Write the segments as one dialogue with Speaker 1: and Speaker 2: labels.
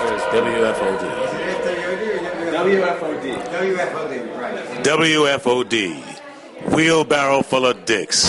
Speaker 1: WFOD.
Speaker 2: WFOD.
Speaker 3: WFOD, right.
Speaker 1: WFOD. Wheelbarrow full of dicks.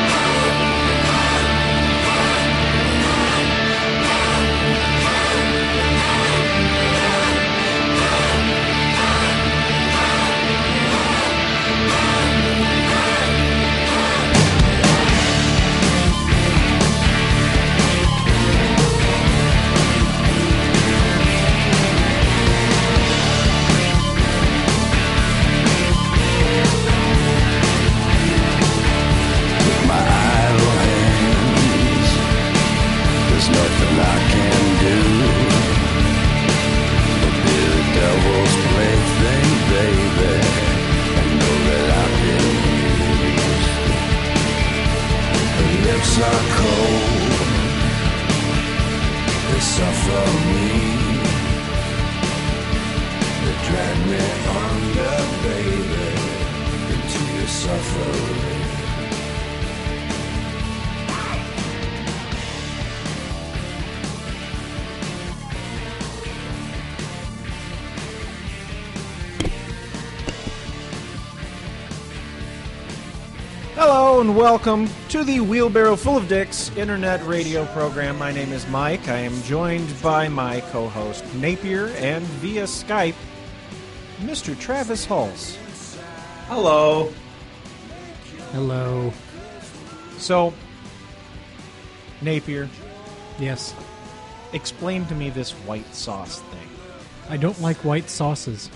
Speaker 4: Hello and welcome to the Wheelbarrow Full of Dicks internet radio program. My name is Mike. I am joined by my co-host Napier and via Skype, Mr. Travis Hulse.
Speaker 2: Hello.
Speaker 5: Hello.
Speaker 4: So, Napier,
Speaker 5: Yes.
Speaker 4: explain to me this white sauce thing.
Speaker 5: I don't like white sauces.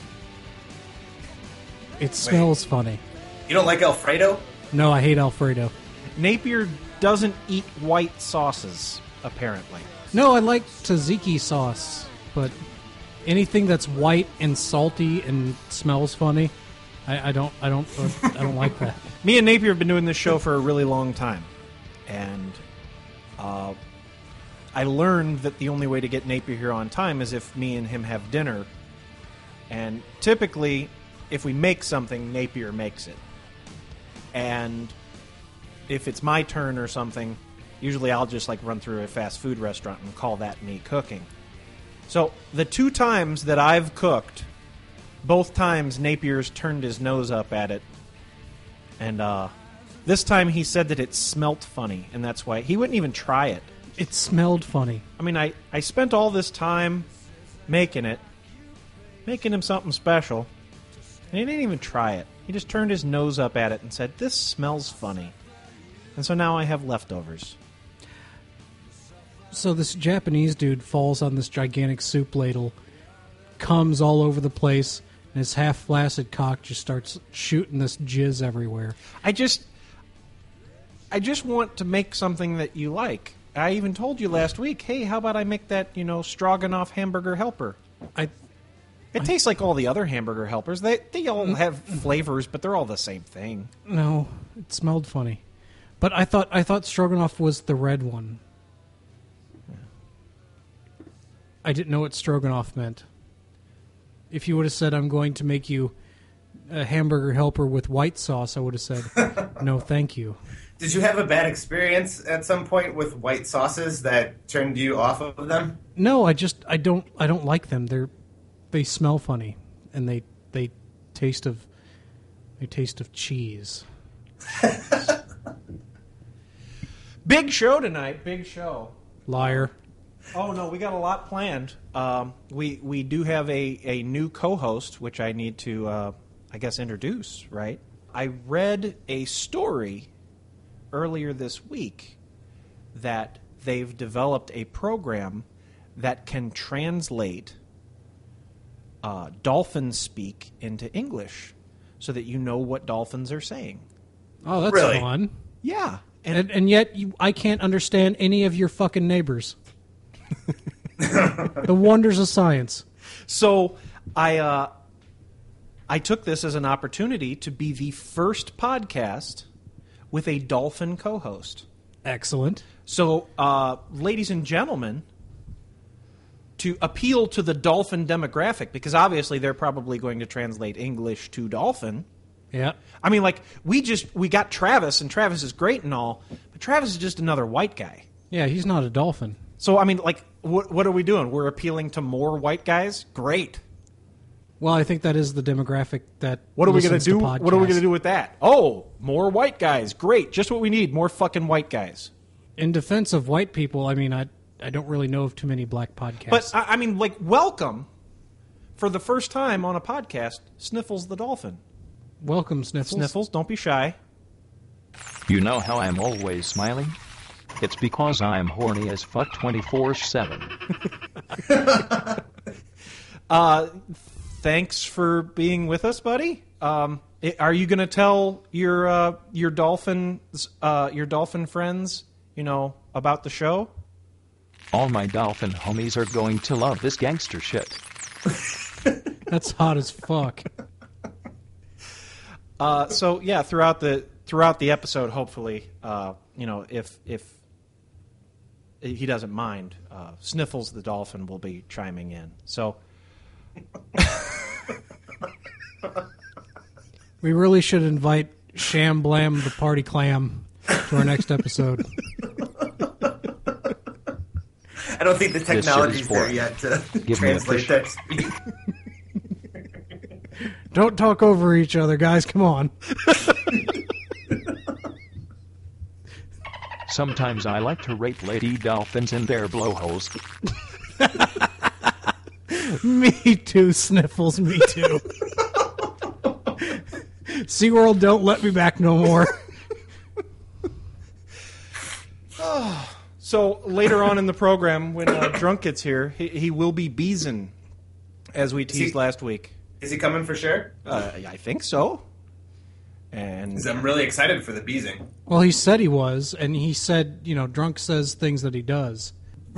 Speaker 5: It smells funny.
Speaker 2: You don't like Alfredo?
Speaker 5: No, I hate Alfredo.
Speaker 4: Napier doesn't eat white sauces, apparently.
Speaker 5: No, I like tzatziki sauce, but anything that's white and salty and smells funny, I don't like that.
Speaker 4: Me and Napier have been doing this show for a really long time, and I learned that the only way to get Napier here on time is if me and him have dinner, and typically, if we make something, Napier makes it. And if it's my turn or something, usually I'll just run through a fast food restaurant and call that me cooking. So the two times that I've cooked, both times Napier's turned his nose up at it. And this time he said that it smelt funny, and that's why he wouldn't even try it.
Speaker 5: It smelled funny.
Speaker 4: I mean, I spent all this time making him something special, and he didn't even try it. He just turned his nose up at it and said, "This smells funny." And so now I have leftovers.
Speaker 5: So this Japanese dude falls on this gigantic soup ladle, comes all over the place, and his half-flaccid cock just starts shooting this jizz everywhere.
Speaker 4: I just want to make something that you like. I even told you last week, hey, how about I make that, Stroganoff hamburger helper? It tastes like all the other hamburger helpers. They all have flavors, but they're all the same thing.
Speaker 5: No, it smelled funny. But I thought stroganoff was the red one. I didn't know what stroganoff meant. If you would have said, I'm going to make you a hamburger helper with white sauce, I would have said, no, thank you.
Speaker 2: Did you have a bad experience at some point with white sauces that turned you off of them?
Speaker 5: No, I don't like them. They smell funny, and they taste of cheese.
Speaker 4: Big show tonight. Big show.
Speaker 5: Liar.
Speaker 4: Oh no, we got a lot planned. We do have a new co-host, which I need to introduce. Right. I read a story earlier this week that they've developed a program that can translate dolphin speak into English so that you know what dolphins are saying.
Speaker 5: Oh, that's
Speaker 2: Really?
Speaker 5: fun.
Speaker 4: Yeah.
Speaker 5: And yet I can't understand any of your fucking neighbors. The wonders of science.
Speaker 4: So I took this as an opportunity to be the first podcast with a dolphin co-host.
Speaker 5: Excellent.
Speaker 4: So, ladies and gentlemen, to appeal to the dolphin demographic, because obviously they're probably going to translate English to dolphin.
Speaker 5: Yeah.
Speaker 4: I mean, we got Travis, and Travis is great and all, but Travis is just another white guy.
Speaker 5: Yeah, he's not a dolphin.
Speaker 4: So, I mean, like, what are we doing? We're appealing to more white guys? Great.
Speaker 5: Well, I think that is the demographic that.
Speaker 4: What are we going to do?
Speaker 5: podcasts.
Speaker 4: What are we going to do with that? Oh, more white guys. Great. Just what we need. More fucking white guys.
Speaker 5: In defense of white people, I mean, I don't really know of too many black podcasts.
Speaker 4: But, I mean, like, welcome, for the first time on a podcast, Sniffles the Dolphin.
Speaker 5: Welcome, Sniffles.
Speaker 4: Sniffles, don't be shy.
Speaker 3: You know how I'm always smiling? It's because I'm horny as fuck 24/7.
Speaker 4: Thanks for being with us, buddy. Are you going to tell your dolphin friends, about the show?
Speaker 3: All my dolphin homies are going to love this gangster shit.
Speaker 5: That's hot as fuck.
Speaker 4: So yeah, throughout the episode, hopefully, if he doesn't mind, Sniffles the dolphin will be chiming in. So
Speaker 5: we really should invite Sham Blam the Party Clam to our next episode.
Speaker 2: I don't think the technology's there
Speaker 3: boring.
Speaker 2: yet to
Speaker 3: Give me a
Speaker 2: translate
Speaker 3: fish.
Speaker 2: that speak.
Speaker 5: Don't talk over each other, guys. Come on.
Speaker 3: Sometimes I like to rape lady dolphins in their blowholes.
Speaker 5: Me too, Sniffles. Me too. SeaWorld, don't let me back no more.
Speaker 4: So later on in the program, when Drunk gets here, he will be Beeson, as we teased last week.
Speaker 2: Is he coming for sure?
Speaker 4: I think so. And
Speaker 2: 'Cause I'm really excited for the Beezing.
Speaker 5: Well, he said he was, and he said, Drunk says things that he does.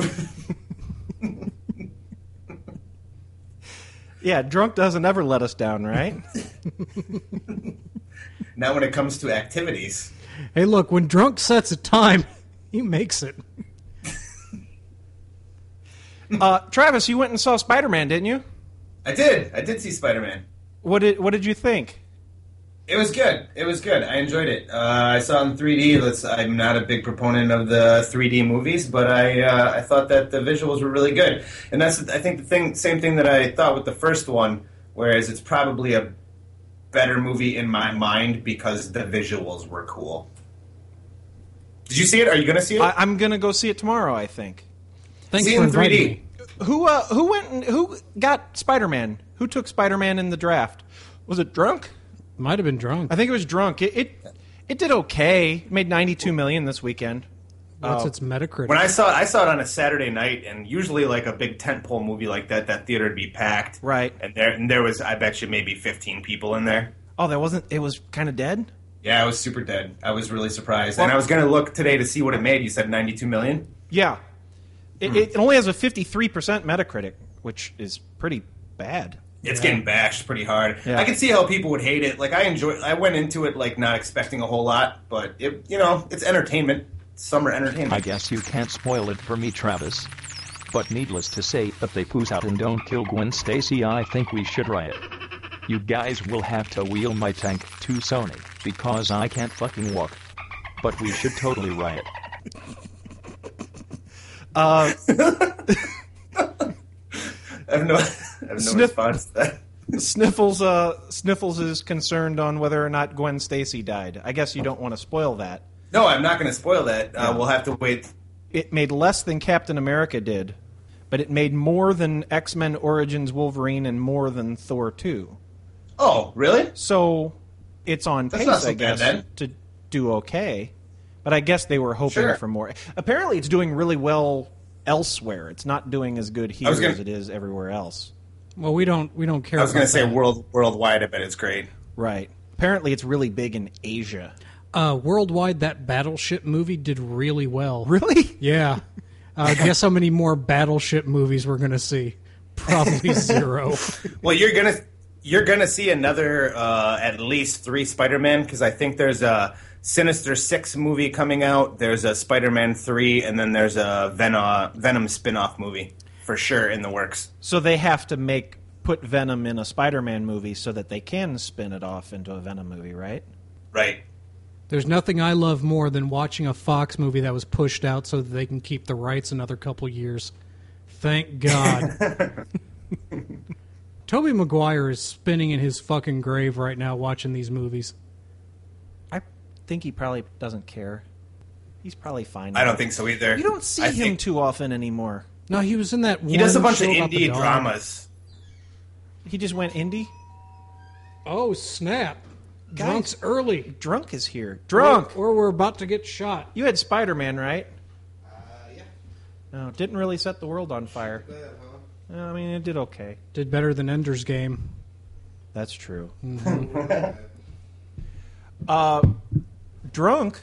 Speaker 4: yeah, Drunk doesn't ever let us down, right?
Speaker 2: Not when it comes to activities.
Speaker 5: Hey, look, when Drunk sets a time, he makes it.
Speaker 4: Travis, you went and saw Spider-Man, didn't you?
Speaker 2: I did see Spider-Man.
Speaker 4: What did you think?
Speaker 2: It was good. I enjoyed it. I saw it in 3D. I'm not a big proponent of the 3D movies, but I thought that the visuals were really good. And that's, I think, same thing that I thought with the first one, whereas it's probably a better movie in my mind because the visuals were cool. Did you see it? Are you going to see it?
Speaker 4: I'm going to go see it tomorrow, I think.
Speaker 5: Thanks
Speaker 2: See
Speaker 5: for
Speaker 2: in
Speaker 5: inviting
Speaker 2: 3D.
Speaker 5: me.
Speaker 4: Who got Spider-Man? Who took Spider-Man in the draft? Was it Drunk?
Speaker 5: Might have been Drunk.
Speaker 4: I think it was Drunk. It did okay. It made $92 million this weekend.
Speaker 5: What's its Metacritic?
Speaker 2: When I saw it on a Saturday night, and usually like a big tentpole movie like that theater would be packed.
Speaker 4: Right.
Speaker 2: And there was, I bet you, maybe 15 people in there.
Speaker 4: Oh, it was kind of dead?
Speaker 2: Yeah, it was super dead. I was really surprised. And I was going to look today to see what it made. You said 92 million?
Speaker 4: Yeah. It only has a 53% Metacritic, which is pretty bad.
Speaker 2: It's getting bashed pretty hard.
Speaker 4: Yeah.
Speaker 2: I can see how people would hate it. Like, I went into it like not expecting a whole lot, but it's entertainment. Summer entertainment.
Speaker 3: I guess you can't spoil it for me, Travis. But needless to say, if they poos out and don't kill Gwen Stacy, I think we should riot. You guys will have to wheel my tank to Sony, because I can't fucking walk. But we should totally riot.
Speaker 2: I have no response to that.
Speaker 4: Sniffles is concerned on whether or not Gwen Stacy died. I guess you don't want to spoil that.
Speaker 2: No, I'm not going to spoil that. We'll have to wait.
Speaker 4: It made less than Captain America did, but it made more than X-Men Origins Wolverine and more than Thor 2.
Speaker 2: Oh, really?
Speaker 4: So it's on
Speaker 2: That's
Speaker 4: pace,
Speaker 2: not so
Speaker 4: I guess,
Speaker 2: bad, then.
Speaker 4: to do okay. But I guess they were hoping
Speaker 2: Sure.
Speaker 4: for more. Apparently, it's doing really well elsewhere. It's not doing as good here as it is everywhere else.
Speaker 5: Well, we don't care.
Speaker 2: I was going to
Speaker 5: about
Speaker 2: say
Speaker 5: that.
Speaker 2: worldwide. I bet it's great.
Speaker 4: Right. Apparently, it's really big in Asia.
Speaker 5: Worldwide, that Battleship movie did really well.
Speaker 4: Really?
Speaker 5: Yeah. Guess how many more Battleship movies we're going to see? Probably zero.
Speaker 2: Well, you're gonna see another at least 3 Spider-Man, because I think there's a Sinister Six movie coming out. There's a Spider-Man 3, and then there's a Venom spin-off movie for sure in the works.
Speaker 4: So they have to put Venom in a Spider-Man movie so that they can spin it off into a Venom movie, right?
Speaker 2: Right.
Speaker 5: There's nothing I love more than watching a Fox movie that was pushed out so that they can keep the rights another couple years. Thank God. Tobey Maguire is spinning in his fucking grave right now watching these movies.
Speaker 4: I think he probably doesn't care. He's probably fine.
Speaker 2: I don't think so either.
Speaker 4: You don't see him too often anymore.
Speaker 5: No, he was in that one
Speaker 2: He does a bunch of
Speaker 5: show about the
Speaker 2: indie
Speaker 5: dog.
Speaker 2: dramas.
Speaker 4: He just went indie?
Speaker 5: Oh, snap.
Speaker 4: Guys.
Speaker 5: Drunk's early.
Speaker 4: Drunk is here. Drunk!
Speaker 5: Or we're about to get shot.
Speaker 4: You had Spider-Man, right? Yeah. No, didn't really set the world on fire. I mean, it did okay.
Speaker 5: Did better than Ender's Game.
Speaker 4: That's true.
Speaker 5: Mm-hmm.
Speaker 4: Drunk,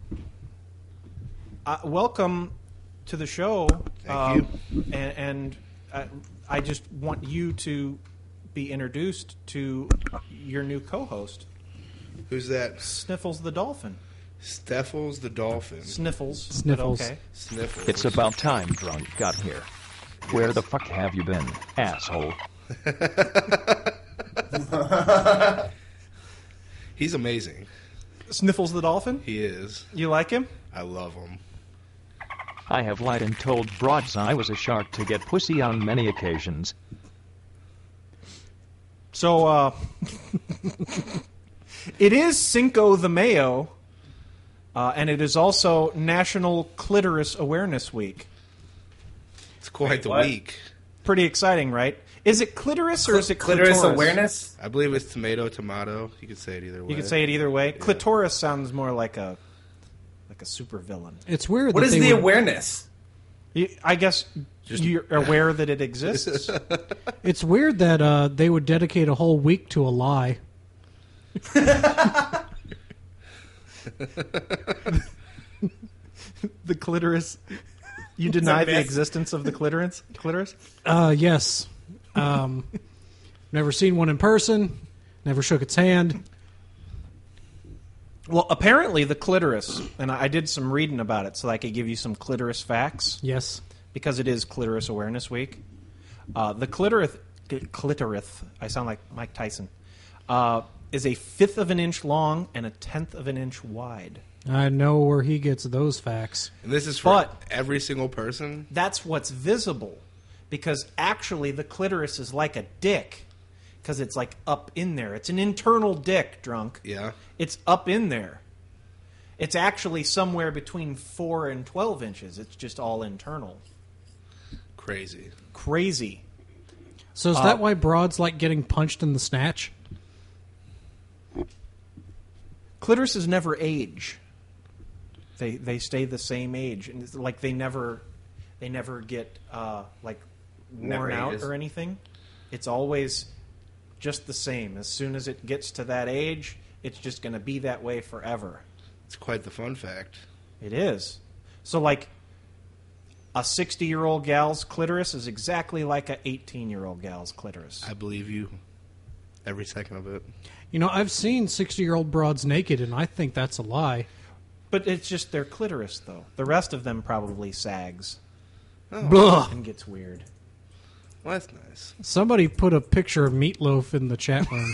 Speaker 4: welcome to the show.
Speaker 6: Thank
Speaker 4: you. And I just want you to be introduced to your new co-host,
Speaker 6: Who's that?
Speaker 4: Sniffles the Dolphin.
Speaker 6: Steffels the Dolphin.
Speaker 4: Sniffles. but
Speaker 5: Sniffles.
Speaker 4: Okay.
Speaker 6: Sniffles.
Speaker 3: It's about time Drunk got here. Where the fuck have you been, asshole?
Speaker 6: He's amazing.
Speaker 4: Sniffles the Dolphin?
Speaker 6: He is.
Speaker 4: You like him?
Speaker 6: I love him.
Speaker 3: I have lied and told broads I was a shark to get pussy on many occasions.
Speaker 4: So, it is Cinco de Mayo, and it is also National Clitoris Awareness Week.
Speaker 6: It's quite the
Speaker 2: what?
Speaker 6: week.
Speaker 4: Pretty exciting, right? Is it clitoris or is it
Speaker 2: Clitoris
Speaker 4: clitoris?
Speaker 2: awareness?
Speaker 6: I believe it's tomato. You could say it either way.
Speaker 4: You could say it either way. Clitoris sounds more like a super villain.
Speaker 5: It's weird
Speaker 2: What
Speaker 5: that
Speaker 2: is
Speaker 5: they
Speaker 2: the
Speaker 5: would-
Speaker 2: awareness?
Speaker 4: I guess you're aware that it exists.
Speaker 5: It's weird that they would dedicate a whole week to a lie.
Speaker 4: The clitoris. You deny the
Speaker 2: myth.
Speaker 4: existence of the clitoris?
Speaker 5: Yes. Never seen one in person. Never shook its hand.
Speaker 4: Well, apparently the clitoris, and I did some reading about it so I could give you some clitoris facts,
Speaker 5: Yes.
Speaker 4: because it is Clitoris Awareness Week. The clitoris, I sound like Mike Tyson, is a 1/5 of an inch long and a 1/10 of an inch wide.
Speaker 5: I know where he gets those facts.
Speaker 6: And this is for
Speaker 4: But-
Speaker 6: every single person.
Speaker 4: That's what's visible, because actually the clitoris is like a dick, because it's like up in there. It's an internal dick, Drunk.
Speaker 6: Yeah.
Speaker 4: It's up in there. It's actually somewhere between 4 and 12 inches. It's just all internal.
Speaker 6: Crazy.
Speaker 4: Crazy.
Speaker 5: So is that why broads like getting punched in the snatch?
Speaker 4: Clitorises never age. They stay the same age, and it's like they never get like
Speaker 2: Never
Speaker 4: worn out
Speaker 2: ages.
Speaker 4: or anything. It's always just the same. As soon as it gets to that age, it's just going to be that way forever.
Speaker 6: It's quite the fun fact.
Speaker 4: It is. So like a 60-year-old gal's clitoris is exactly like a 18-year-old gal's clitoris.
Speaker 6: I believe you. Every second of it.
Speaker 5: You know, I've seen 60-year-old broads naked, and I think that's a lie.
Speaker 4: But it's just their clitoris, though. The rest of them probably sags
Speaker 5: Blah.
Speaker 4: and gets weird.
Speaker 6: Well, that's nice.
Speaker 5: Somebody put a picture of Meatloaf in the chat room.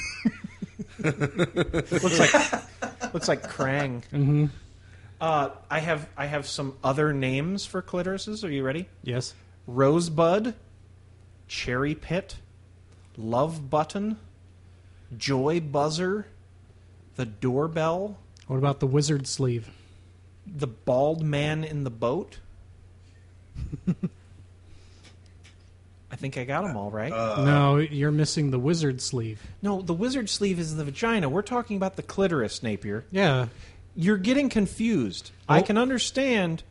Speaker 4: Looks like Krang. Mm-hmm. I have some other names for clitorises. Are you ready?
Speaker 5: Yes.
Speaker 4: Rosebud, Cherry Pit, Love Button, Joy Buzzer, the Doorbell,
Speaker 5: What about the wizard sleeve?
Speaker 4: the Bald Man in the Boat. I think I got them all right.
Speaker 5: No, you're missing the wizard sleeve.
Speaker 4: No, the wizard sleeve is the vagina. We're talking about the clitoris, Napier.
Speaker 5: Yeah.
Speaker 4: You're getting confused.
Speaker 5: Oh.
Speaker 4: I can understand.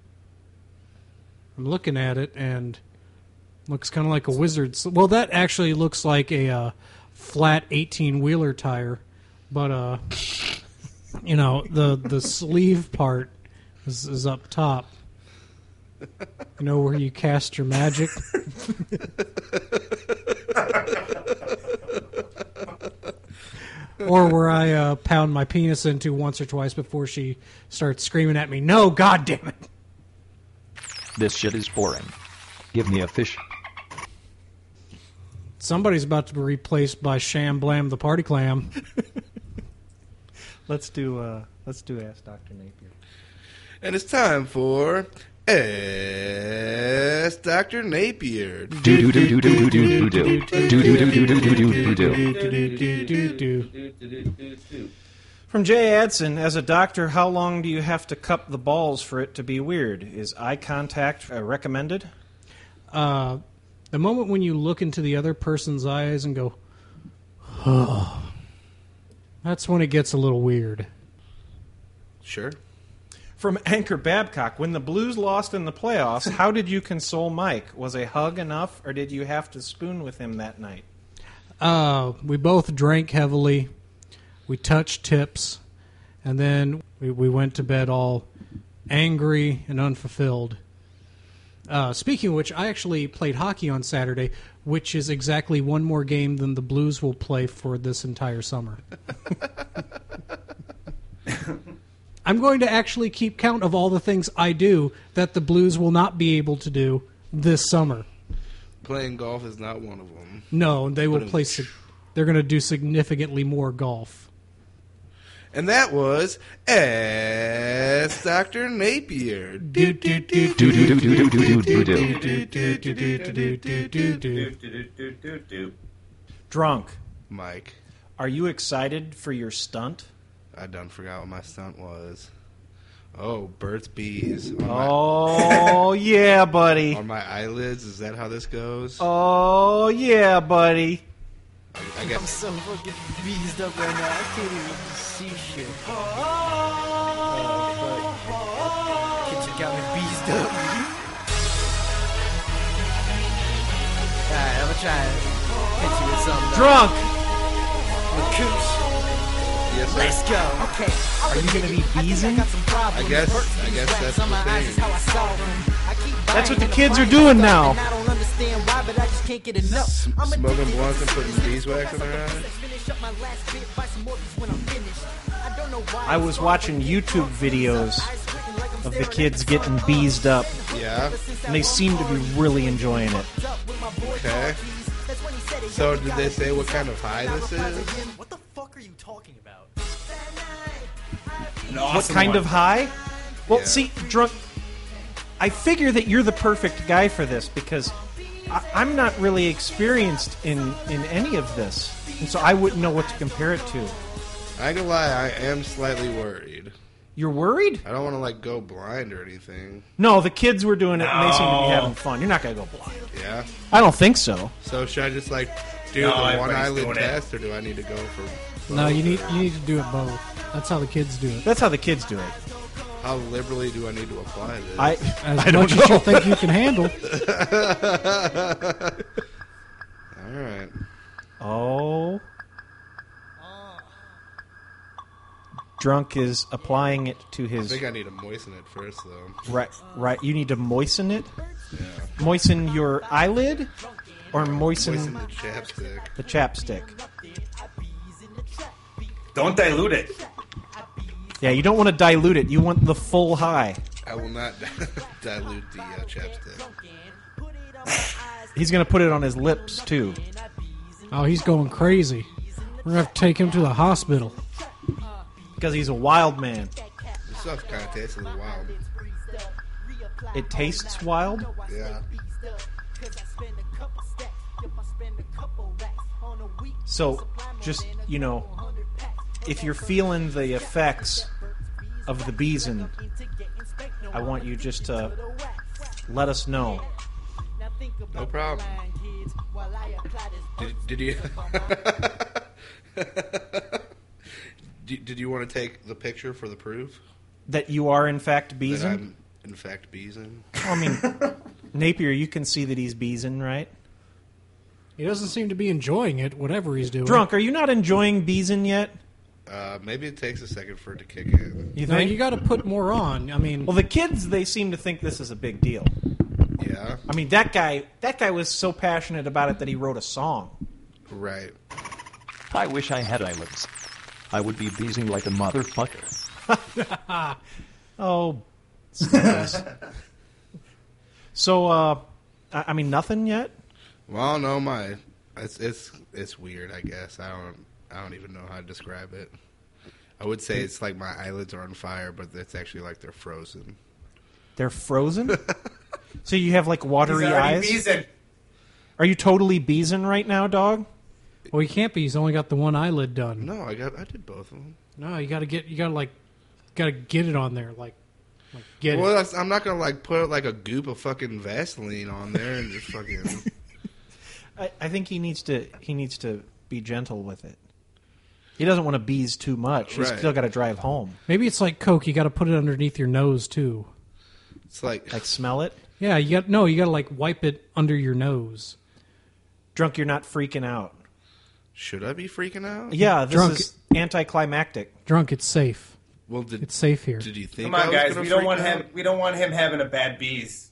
Speaker 5: I'm looking at it, and looks kind of like a wizard. Well, that actually looks like a flat 18-wheeler tire, but you know, the sleeve part is up top. You know where you cast your magic. Or where I pound my penis into once or twice before she starts screaming at me, "No, God damn it!"
Speaker 3: This shit is boring. Give me a fish.
Speaker 5: Somebody's about to be replaced by Sham Blam the Party Clam.
Speaker 4: Let's do Let's do Ask Dr. Napier.
Speaker 6: And it's time for Ask Dr. Napier.
Speaker 4: From Jay Adson, as a doctor, how long do you have to cup the balls for it to be weird? Is eye contact recommended?
Speaker 5: The moment when you look into the other person's eyes and go, oh, that's when it gets a little weird.
Speaker 6: Sure.
Speaker 4: From Anchor Babcock, when the Blues lost in the playoffs, how did you console Mike? Was a hug enough, or did you have to spoon with him that night?
Speaker 5: We both drank heavily. We touched tips. And then we went to bed all angry and unfulfilled. Speaking of which, I actually played hockey on Saturday, which is exactly one more game than the Blues will play for this entire summer. I'm going to actually keep count of all the things I do that the Blues will not be able to do this summer.
Speaker 6: Playing golf is not one of them.
Speaker 5: No, they will play. They're going to do significantly more golf.
Speaker 6: And that was Ask Dr. Napier.
Speaker 4: Drunk,
Speaker 6: Mike,
Speaker 4: are you excited for your stunt?
Speaker 6: I done forgot what my stunt was. Oh, Burt's Bees.
Speaker 4: Oh, yeah, buddy.
Speaker 6: On my eyelids? Is that how this goes?
Speaker 4: Oh, yeah, buddy.
Speaker 6: I
Speaker 7: I'm
Speaker 6: guess.
Speaker 7: so fucking beezed up right now. I can't even see shit. Kids got me beezed up. Alright, I'm gonna try and hit you with something.
Speaker 4: Drunk,
Speaker 7: With Cooch.
Speaker 6: Yes, sir.
Speaker 7: Let's go. Okay.
Speaker 4: are you going to be beezing?
Speaker 6: I guess that's the thing.
Speaker 4: That's what the kids are doing now.
Speaker 7: I don't understand why, but I just can't get enough.
Speaker 6: Smoking blunts and putting beeswax in their eyes?
Speaker 4: I was watching YouTube videos of the kids getting beezed up,
Speaker 6: Yeah.
Speaker 4: and they seem to be really enjoying it.
Speaker 6: Okay. So did they say what kind of high this is?
Speaker 7: What the fuck are you talking about?
Speaker 4: What kind of high? Well,
Speaker 6: Yeah.
Speaker 4: see, drunk. I figure that you're the perfect guy for this because I'm not really experienced in any of this, and so I wouldn't know what to compare it to.
Speaker 6: I ain't gonna lie, I am slightly worried.
Speaker 4: You're worried?
Speaker 6: I don't want to like go blind or anything.
Speaker 4: No, the kids were doing it, and they seem to be having fun. You're not gonna go blind.
Speaker 6: Yeah.
Speaker 4: I don't think so.
Speaker 6: So should I just like do
Speaker 2: No,
Speaker 6: the one
Speaker 2: everybody's
Speaker 6: eyelid
Speaker 2: doing it.
Speaker 6: test, or do I need to go for?
Speaker 5: No, you need to do it both. That's how the kids do it.
Speaker 4: That's how the kids do it.
Speaker 6: How liberally do I need to apply this?
Speaker 5: As
Speaker 4: I don't
Speaker 5: much as you
Speaker 4: know.
Speaker 5: think you can handle.
Speaker 6: All right.
Speaker 4: Oh. Drunk is applying it to
Speaker 6: I
Speaker 4: his
Speaker 6: think I need to moisten it first, though.
Speaker 4: right. You need to moisten it.
Speaker 6: Yeah.
Speaker 4: Moisten your eyelid, or moisten
Speaker 6: Moisten the chapstick.
Speaker 4: the chapstick.
Speaker 2: Don't dilute it.
Speaker 4: Yeah, you don't want to dilute it. You want the full high.
Speaker 6: I will not dilute the chapstick.
Speaker 4: He's going to put it on his lips, too.
Speaker 5: Oh, he's going crazy. We're going to have to take him to the hospital.
Speaker 4: Because he's a wild man.
Speaker 6: This stuff kind of tastes a little wild.
Speaker 4: It tastes wild?
Speaker 6: Yeah.
Speaker 4: So, just, if you're feeling the effects of the beeson, I want you just to let us know.
Speaker 6: No problem. Did you? Did you want to take the picture for the proof
Speaker 4: That you are, in fact,
Speaker 6: that
Speaker 4: beeson?
Speaker 6: I'm in fact beezing?
Speaker 4: I mean, Napier, you can see that he's beeson, right?
Speaker 5: He doesn't seem to be enjoying it, whatever he's doing.
Speaker 4: Drunk, are you not enjoying beeson yet?
Speaker 6: Maybe it takes a second for it to kick in.
Speaker 4: You
Speaker 5: No,
Speaker 4: think?
Speaker 5: you got to put more on. I mean,
Speaker 4: Well, the kids, they seem to think this is a big deal.
Speaker 6: Yeah.
Speaker 4: I mean, that guy was so passionate about it that he wrote a song.
Speaker 6: Right.
Speaker 3: I wish I had eyelids. I would be beezing like a motherfucker.
Speaker 4: Oh, snippers. So, I mean, nothing yet?
Speaker 6: Well, no, it's weird. I guess I don't even know how to describe it. I would say it's like my eyelids are on fire, but it's actually like they're frozen.
Speaker 4: They're frozen? So you have like watery
Speaker 2: He's already
Speaker 4: eyes?
Speaker 2: beezing.
Speaker 4: Are you totally beezing right now, dog?
Speaker 5: Well, he can't be. He's only got the one eyelid done.
Speaker 6: No, I did both of them.
Speaker 5: No, you gotta get it on there, get
Speaker 6: Well,
Speaker 5: it.
Speaker 6: I'm not gonna like put like a goop of fucking Vaseline on there and just fucking.
Speaker 4: I think he needs to be gentle with it. He doesn't want to beeze too much. He's
Speaker 6: Right.
Speaker 4: still got to drive home.
Speaker 5: Maybe it's like Coke. You got to put it underneath your nose too.
Speaker 6: It's like
Speaker 4: Like smell it.
Speaker 5: Yeah, you got to like wipe it under your nose.
Speaker 4: Drunk, you're not freaking out.
Speaker 6: should I be freaking out?
Speaker 4: Yeah, this
Speaker 5: Drunk.
Speaker 4: is anticlimactic.
Speaker 5: Drunk, it's safe.
Speaker 6: Well,
Speaker 5: It's safe here.
Speaker 6: Did you think?
Speaker 2: Come on,
Speaker 6: I was
Speaker 2: guys.
Speaker 6: gonna
Speaker 2: We don't
Speaker 6: freak
Speaker 2: want
Speaker 6: out?
Speaker 2: him. We don't want him having a bad bees.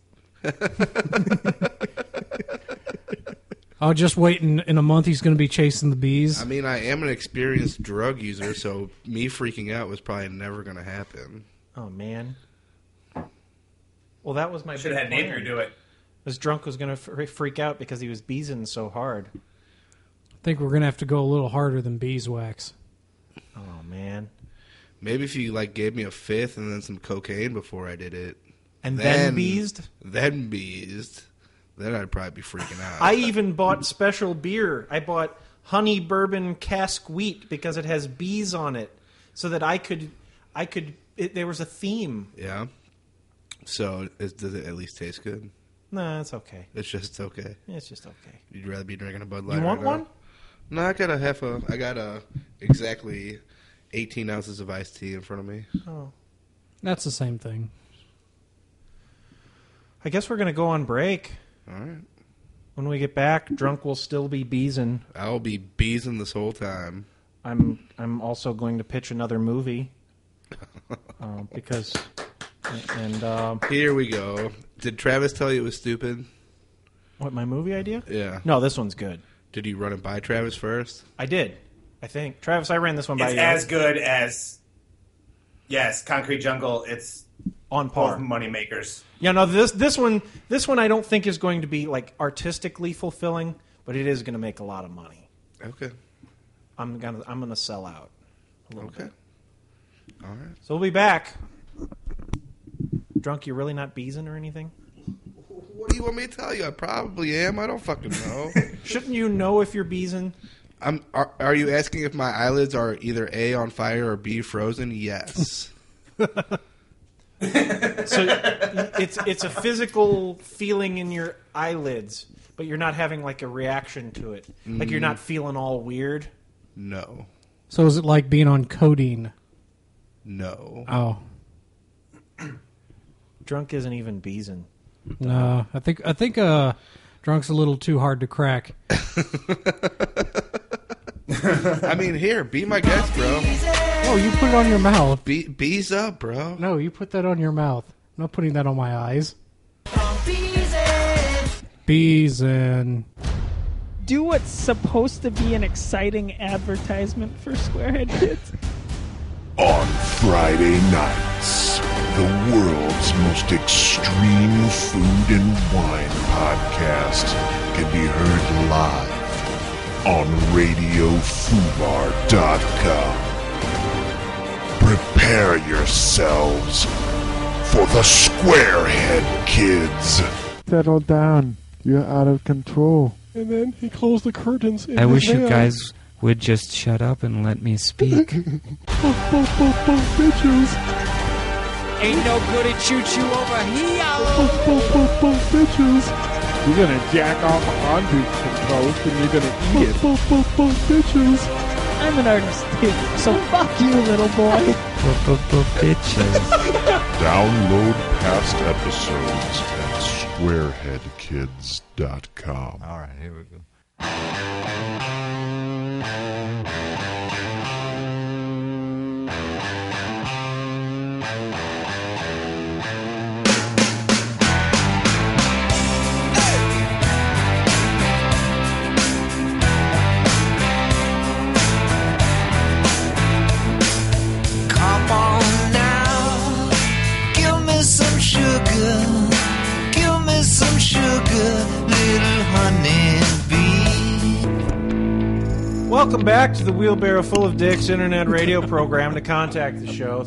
Speaker 5: I'll just wait. In a month, he's going to be chasing the bees.
Speaker 6: I mean, I am an experienced drug user, so me freaking out was probably never going to happen.
Speaker 4: Oh man. Well, that was my
Speaker 2: Should
Speaker 4: big
Speaker 2: have had
Speaker 4: plan.
Speaker 2: Napier do it.
Speaker 4: This drunk was going to freak out because he was beezing so hard.
Speaker 5: I think we're going to have to go a little harder than beeswax.
Speaker 4: Oh man.
Speaker 6: Maybe if you like gave me a fifth and then some cocaine before I did it,
Speaker 4: And then beezed?
Speaker 6: then beezed, then I'd probably be freaking out.
Speaker 4: I even bought special beer. I bought honey bourbon cask wheat because it has bees on it, so that I could. There was a theme.
Speaker 6: Yeah. So does it at least taste good?
Speaker 4: No, it's okay.
Speaker 6: It's just okay.
Speaker 4: It's just okay.
Speaker 6: You'd rather be drinking a Bud Light.
Speaker 4: You want
Speaker 6: right now?
Speaker 4: one?
Speaker 6: No, I got exactly 18 ounces of iced tea in front of me.
Speaker 4: Oh.
Speaker 5: That's the same thing.
Speaker 4: I guess we're gonna go on break.
Speaker 6: All right.
Speaker 4: When we get back, drunk will still be beezing.
Speaker 6: I'll be beezing this whole time.
Speaker 4: I'm also going to pitch another movie because
Speaker 6: Here we go. Did Travis tell you it was stupid?
Speaker 4: what, my movie idea?
Speaker 6: Yeah.
Speaker 4: No, this one's good.
Speaker 6: Did you run it by Travis first?
Speaker 4: I did. I think Travis, I ran this one by
Speaker 2: It's
Speaker 4: you.
Speaker 2: as good as Concrete Jungle. It's
Speaker 4: On par.
Speaker 2: both money makers.
Speaker 4: Yeah, no, this one I don't think is going to be like artistically fulfilling, but it is going to make a lot of money.
Speaker 6: Okay.
Speaker 4: I'm gonna sell out a little
Speaker 6: Okay.
Speaker 4: bit.
Speaker 6: All right.
Speaker 4: So we'll be back. Drunk, you really not beezing or anything?
Speaker 6: What do you want me to tell you? I probably am. I don't fucking know.
Speaker 4: Shouldn't you know if you're beezing?
Speaker 6: Are you asking if my eyelids are either A, on fire, or B, frozen? Yes.
Speaker 4: So it's a physical feeling in your eyelids, but you're not having like a reaction to it. Like you're not feeling all weird.
Speaker 6: No.
Speaker 5: So is it like being on codeine?
Speaker 6: No.
Speaker 5: Oh.
Speaker 4: Drunk isn't even beezing.
Speaker 5: No, I think drunk's a little too hard to crack.
Speaker 6: I mean, here, be my guest, bro.
Speaker 5: Oh, you put it on your mouth.
Speaker 6: Bees up, bro.
Speaker 5: No, you put that on your mouth. I'm not putting that on my eyes. Bees and
Speaker 8: Do what's supposed to be an exciting advertisement for Squarehead Kids.
Speaker 9: On Friday nights, the world's most extreme food and wine podcast can be heard live on RadioFubar.com. Prepare yourselves for the Squarehead Kids.
Speaker 10: Settle down. You're out of control.
Speaker 11: And then he closed the curtains.
Speaker 12: I wish you guys would just shut up and let me speak.
Speaker 10: Bitches.
Speaker 7: Ain't no good at choo-choo over here.
Speaker 10: Bitches.
Speaker 11: You're gonna jack off onto some toast and you're gonna eat it.
Speaker 10: Bitches.
Speaker 8: I'm an artist too, so fuck you, little boy.
Speaker 12: Bitches.
Speaker 9: Download past episodes at SquareheadKids.com.
Speaker 13: All right, here we go.
Speaker 7: Come on now, give me some sugar, give me some sugar, little honeybee.
Speaker 4: Welcome back to the Wheelbarrow Full of Dicks internet radio program. To contact the show,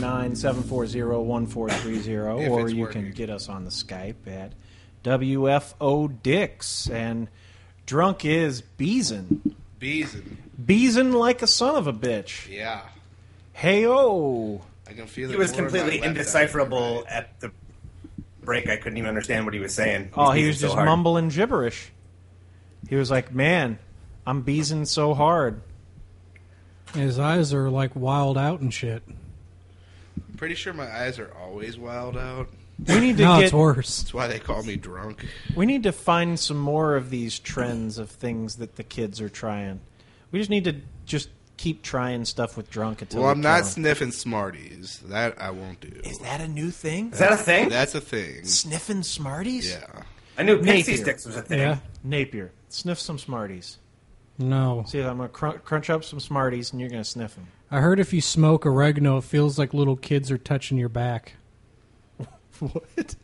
Speaker 4: 309-740-1430, or you can get us on the Skype at WFO Dicks. And drunk is Beeson. Beeson like a son of a bitch.
Speaker 6: Yeah.
Speaker 4: Hey-oh.
Speaker 6: I can feel it.
Speaker 2: He was completely indecipherable at the break. I couldn't even understand what he was saying.
Speaker 4: Oh, he was just mumbling gibberish. He was like, man, I'm beezing so hard.
Speaker 5: His eyes are like wild out and shit.
Speaker 6: Pretty sure my eyes are always wild out.
Speaker 4: We need to
Speaker 5: it's worse.
Speaker 6: That's why they call me drunk.
Speaker 4: We need to find some more of these trends of things that the kids are trying. We just need to just keep trying stuff with drunk until
Speaker 6: I'm not sniffing Smarties. That I won't do.
Speaker 4: Is that a new thing?
Speaker 2: Is that a thing?
Speaker 6: That's a thing.
Speaker 4: Sniffing Smarties?
Speaker 6: Yeah.
Speaker 2: I knew Pixie Sticks was a thing.
Speaker 5: Yeah.
Speaker 4: Napier, sniff some Smarties.
Speaker 5: No.
Speaker 4: See, I'm going to crunch up some Smarties, and you're going to sniff them.
Speaker 5: I heard if you smoke oregano, it feels like little kids are touching your back.
Speaker 4: What?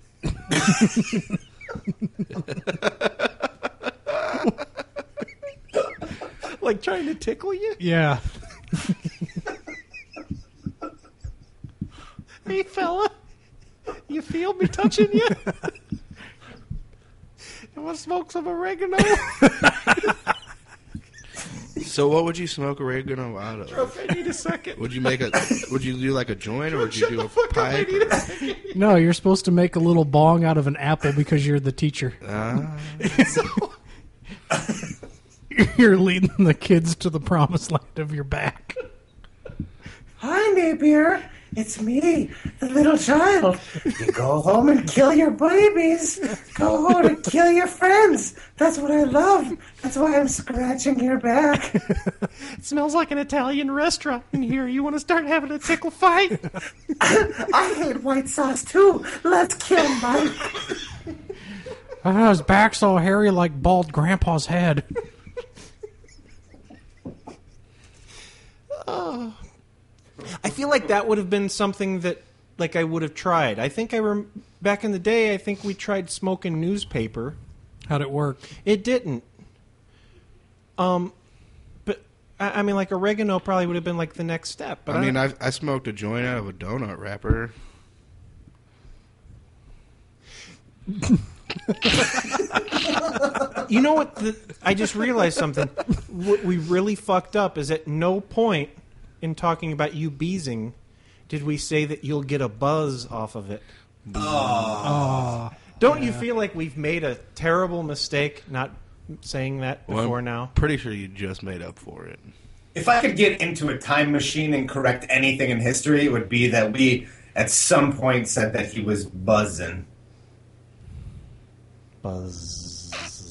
Speaker 4: Like trying to tickle you?
Speaker 5: Yeah.
Speaker 4: Hey, fella. You feel me touching you? You want to smoke some oregano?
Speaker 6: So what would you smoke oregano out of?
Speaker 4: I need a second.
Speaker 6: Would you do like a joint, or would you do a pipe?
Speaker 5: No, you're supposed to make a little bong out of an apple because you're the teacher. You're leading the kids to the promised land of your back.
Speaker 2: Hi, Napier. It's me, the little child. You go home and kill your babies. Go home and kill your friends. That's what I love. That's why I'm scratching your back.
Speaker 4: It smells like an Italian restaurant in here. You want to start having a tickle fight?
Speaker 2: I hate white sauce, too. Let's kill Mike.
Speaker 5: His back's so hairy like bald grandpa's head.
Speaker 4: Oh. I feel like that would have been something that, like, I would have tried. I think back in the day, I think we tried smoking newspaper.
Speaker 5: How'd it work?
Speaker 4: It didn't. But I mean, like, oregano probably would have been like the next step. But
Speaker 6: I smoked a joint out of a donut wrapper.
Speaker 4: You know what? I just realized something. What we really fucked up is at no point in talking about you beezing did we say that you'll get a buzz off of it. Don't you feel like we've made a terrible mistake not saying that before now?
Speaker 6: Pretty sure you just made up for it.
Speaker 2: If I could get into a time machine and correct anything in history, it would be that we, at some point, said that he was buzzing.
Speaker 4: Buzz.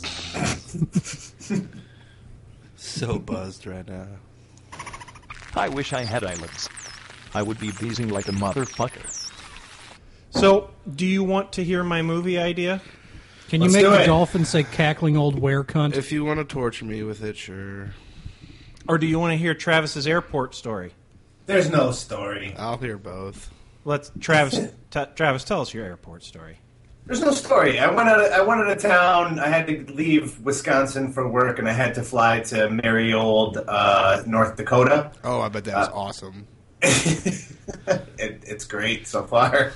Speaker 6: So buzzed right now.
Speaker 3: I wish I had eyelids. I would be beezing like a motherfucker.
Speaker 4: So, do you want to hear my movie idea?
Speaker 5: Can you make the dolphin say cackling old were cunt?
Speaker 6: If you want to torture me with it, sure.
Speaker 4: Or do you want to hear Travis's airport story?
Speaker 2: There's no story.
Speaker 6: I'll hear both.
Speaker 4: Travis, tell us your airport story.
Speaker 2: There's no story. I went out of town. I had to leave Wisconsin for work, and I had to fly to merry old North Dakota.
Speaker 6: Oh, I bet that was awesome.
Speaker 2: It's great so far.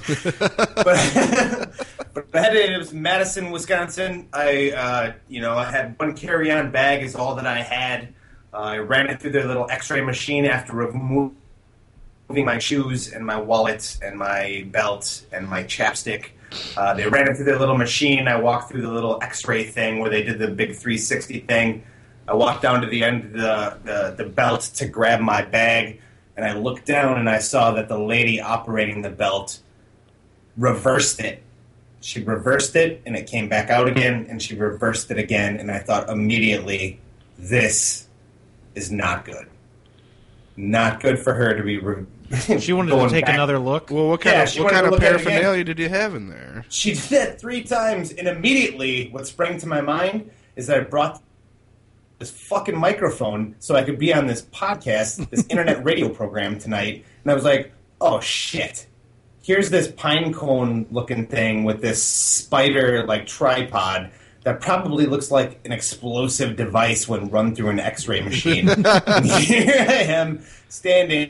Speaker 2: but it was Madison, Wisconsin. I had one carry-on bag is all that I had. I ran it through their little X-ray machine after removing my shoes and my wallet and my belt and my chapstick. They ran it through their little machine. I walked through the little X-ray thing where they did the big 360 thing. I walked down to the end of the belt to grab my bag, and I looked down and I saw that the lady operating the belt reversed it. She reversed it, and it came back out again, and she reversed it again, and I thought immediately, this is not good. Not good for her to be...
Speaker 4: She wanted to take another look?
Speaker 6: Well, what kind of paraphernalia did you have in there?
Speaker 2: She did that 3 times, and immediately what sprang to my mind is that I brought this fucking microphone so I could be on this podcast, this internet radio program tonight, and I was like, oh, shit. Here's this pine cone-looking thing with this spider, like, tripod that probably looks like an explosive device when run through an X-ray machine. And here I am standing,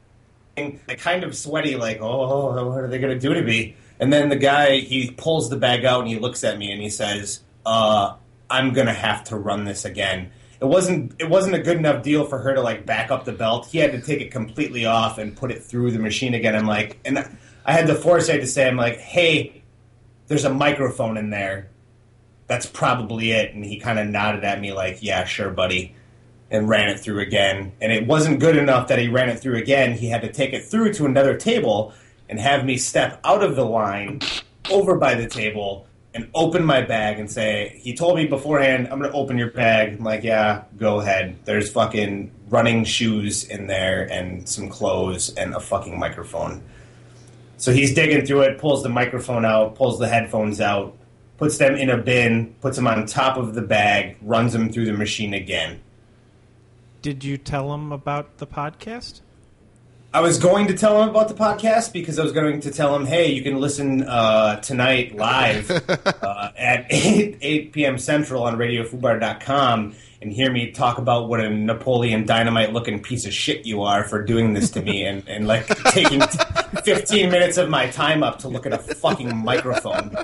Speaker 2: kind of sweaty, like, oh, what are they going to do to me? And then the guy, he pulls the bag out and he looks at me and he says, I'm going to have to run this again. It wasn't a good enough deal for her to like back up the belt. He had to take it completely off and put it through the machine again. I'm like, and I had the foresight to say, I'm like, hey, there's a microphone in there. That's probably it. And he kind of nodded at me like, yeah, sure, buddy, and ran it through again. And it wasn't good enough that he ran it through again. He had to take it through to another table and have me step out of the line over by the table and open my bag and say, he told me beforehand, I'm going to open your bag. I'm like, yeah, go ahead. There's fucking running shoes in there and some clothes and a fucking microphone. So he's digging through it, pulls the microphone out, pulls the headphones out, puts them in a bin, puts them on top of the bag, runs them through the machine again.
Speaker 4: Did you tell him about the podcast?
Speaker 2: I was going to tell him about the podcast because I was going to tell him, hey, you can listen tonight live at 8 p.m. Central on RadioFubar.com and hear me talk about what a Napoleon Dynamite-looking piece of shit you are for doing this to me and like taking 15 minutes of my time up to look at a fucking microphone.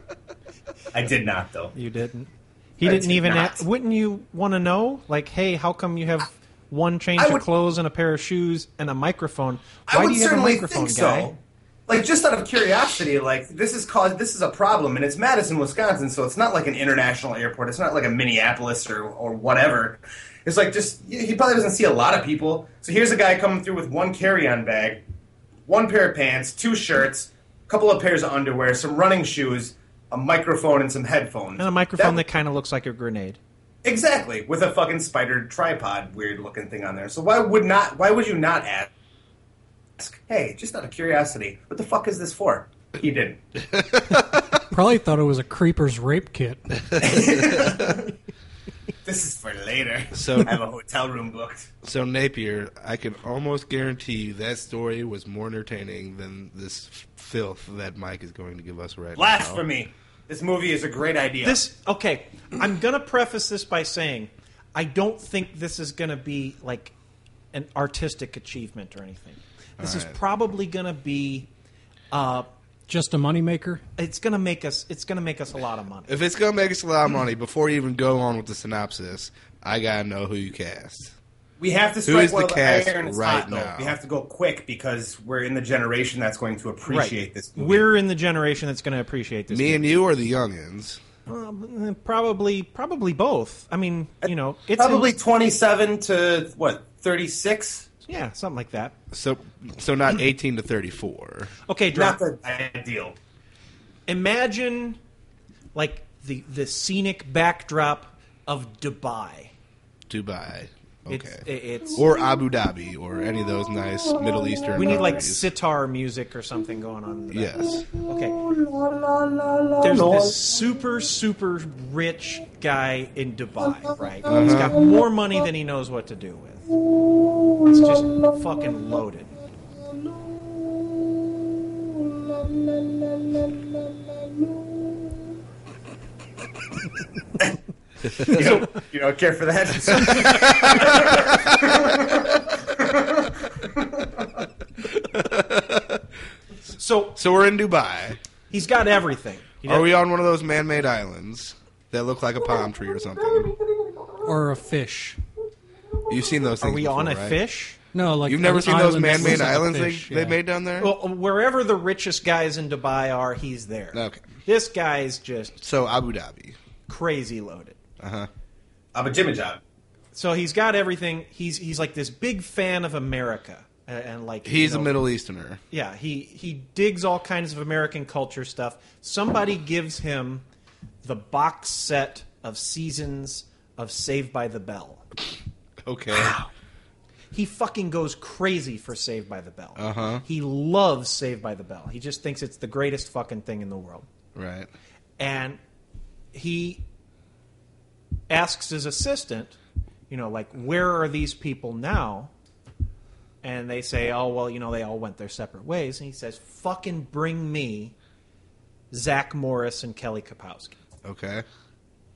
Speaker 2: I did not, though.
Speaker 4: You didn't? He didn't even ask. Wouldn't you want to know? Like, hey, how come you have one change of clothes and a pair of shoes and a microphone? Why do you have a microphone, guy?
Speaker 2: So. Like, just out of curiosity, like, this is a problem, and it's Madison, Wisconsin, so it's not like an international airport. It's not like a Minneapolis or whatever. It's like he probably doesn't see a lot of people. So here's a guy coming through with one carry-on bag, one pair of pants, 2 shirts, a couple of pairs of underwear, some running shoes, a microphone, and some headphones.
Speaker 4: And a microphone that kind of looks like a grenade.
Speaker 2: Exactly, with a fucking spider tripod, weird-looking thing on there. So why would you not ask, hey, just out of curiosity, what the fuck is this for? He didn't.
Speaker 5: Probably thought it was a creeper's rape kit.
Speaker 2: This is for later.
Speaker 6: So
Speaker 2: I have a hotel room booked.
Speaker 6: So Napier, I can almost guarantee you that story was more entertaining than this filth that Mike is going to give us right now.
Speaker 2: Blasphemy! This movie is a great idea.
Speaker 4: Okay, I'm going to preface this by saying I don't think this is going to be like an artistic achievement or anything. This is probably going to be
Speaker 5: just a moneymaker.
Speaker 4: It's going to make us a lot of money.
Speaker 6: If it's going to make us a lot of money, before you even go on with the synopsis, I got to know who you cast.
Speaker 2: We have to strike while the
Speaker 6: cast
Speaker 2: iron is
Speaker 6: right
Speaker 2: hot, though.
Speaker 6: now?
Speaker 2: We have to go quick because we're in the generation that's going to appreciate this movie.
Speaker 4: We're in the generation that's going to appreciate this movie.
Speaker 6: Me and you are the youngins.
Speaker 4: Probably both. I mean, it's
Speaker 2: probably 27 to, 36?
Speaker 4: Yeah, something like that.
Speaker 6: So not 18 to 34.
Speaker 4: Okay,
Speaker 2: not the ideal.
Speaker 4: Imagine, like, the scenic backdrop of Dubai.
Speaker 6: Okay. Or Abu Dhabi, or any of those nice Middle Eastern
Speaker 4: We need, like,
Speaker 6: countries.
Speaker 4: sitar music or something going on in the back.
Speaker 6: Yes.
Speaker 4: Okay. There's this super, super rich guy in Dubai, right? He's got more money than he knows what to do with. It's just fucking loaded.
Speaker 2: You don't care for that?
Speaker 6: So we're in Dubai.
Speaker 4: He's got everything.
Speaker 6: Are we on one of those man-made islands that look like a palm tree or something?
Speaker 5: Or a fish.
Speaker 6: You've seen those things
Speaker 4: Are we
Speaker 6: before,
Speaker 4: on a
Speaker 6: right?
Speaker 4: fish?
Speaker 5: No, like
Speaker 6: You've never seen those
Speaker 5: island that
Speaker 6: man-made
Speaker 5: looks like a
Speaker 6: islands
Speaker 5: fish,
Speaker 6: they made down there?
Speaker 4: Well, wherever the richest guys in Dubai are, he's there.
Speaker 6: Okay.
Speaker 4: This guy's just
Speaker 6: So Abu Dhabi.
Speaker 4: crazy loaded.
Speaker 2: Abu Jimajab.
Speaker 4: So he's got everything. He's like this big fan of America, and like
Speaker 6: He's a Middle Easterner.
Speaker 4: Yeah, he digs all kinds of American culture stuff. Somebody gives him the box set of seasons of Saved by the Bell.
Speaker 6: Okay.
Speaker 4: Wow. He fucking goes crazy for Saved by the Bell.
Speaker 6: Uh-huh.
Speaker 4: He loves Saved by the Bell. He just thinks it's the greatest fucking thing in the world.
Speaker 6: Right.
Speaker 4: And he asks his assistant, like, where are these people now? And they say, oh, well, they all went their separate ways. And he says, fucking bring me Zach Morris and Kelly Kapowski.
Speaker 6: Okay.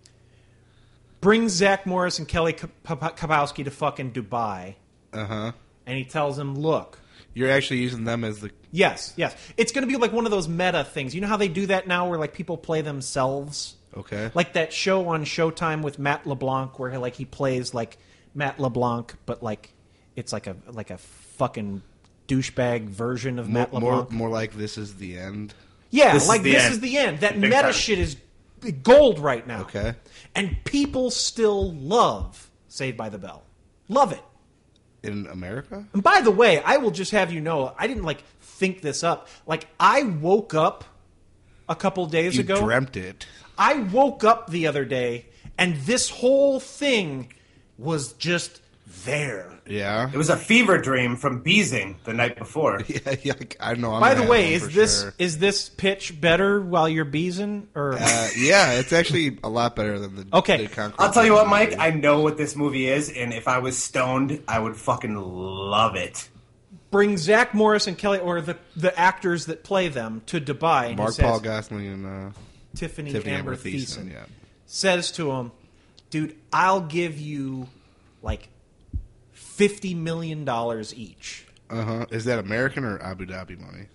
Speaker 4: brings Zach Morris and Kelly Kapowski to fucking Dubai.
Speaker 6: Uh-huh.
Speaker 4: And he tells him, look.
Speaker 6: You're actually using them as the...
Speaker 4: Yes. It's going to be like one of those meta things. You know how they do that now where like people play themselves?
Speaker 6: Okay.
Speaker 4: Like that show on Showtime with Matt LeBlanc where like he plays like Matt LeBlanc, but like it's like a fucking douchebag version of Matt LeBlanc.
Speaker 6: More like This Is the End.
Speaker 4: Yeah, This is the end. That
Speaker 2: Big
Speaker 4: meta
Speaker 2: time.
Speaker 4: shit is gold right now.
Speaker 6: Okay.
Speaker 4: And people still love Saved by the Bell. Love it.
Speaker 6: In America?
Speaker 4: And by the way, I will just have you know, I didn't like think this up. Like I woke up a couple days ago.
Speaker 6: You dreamt it.
Speaker 4: I woke up the other day and this whole thing was just there.
Speaker 6: Yeah.
Speaker 2: It was a fever dream from Beezing the night before.
Speaker 6: Yeah, I know.
Speaker 4: By the way, is this pitch better while you're beezing? Or
Speaker 6: yeah, it's actually a lot better than the.
Speaker 4: Okay,
Speaker 2: I'll tell you what, Mike. I know what this movie is, and if I was stoned, I would fucking love it.
Speaker 4: Bring Zach Morris and Kelly, or the actors that play them, to Dubai. And
Speaker 6: Mark Paul Gosselaar and
Speaker 4: Tiffany Amber Thiessen
Speaker 6: yeah.
Speaker 4: says to him, "Dude, I'll give you like $50 million each."
Speaker 6: Is that American or Abu Dhabi money?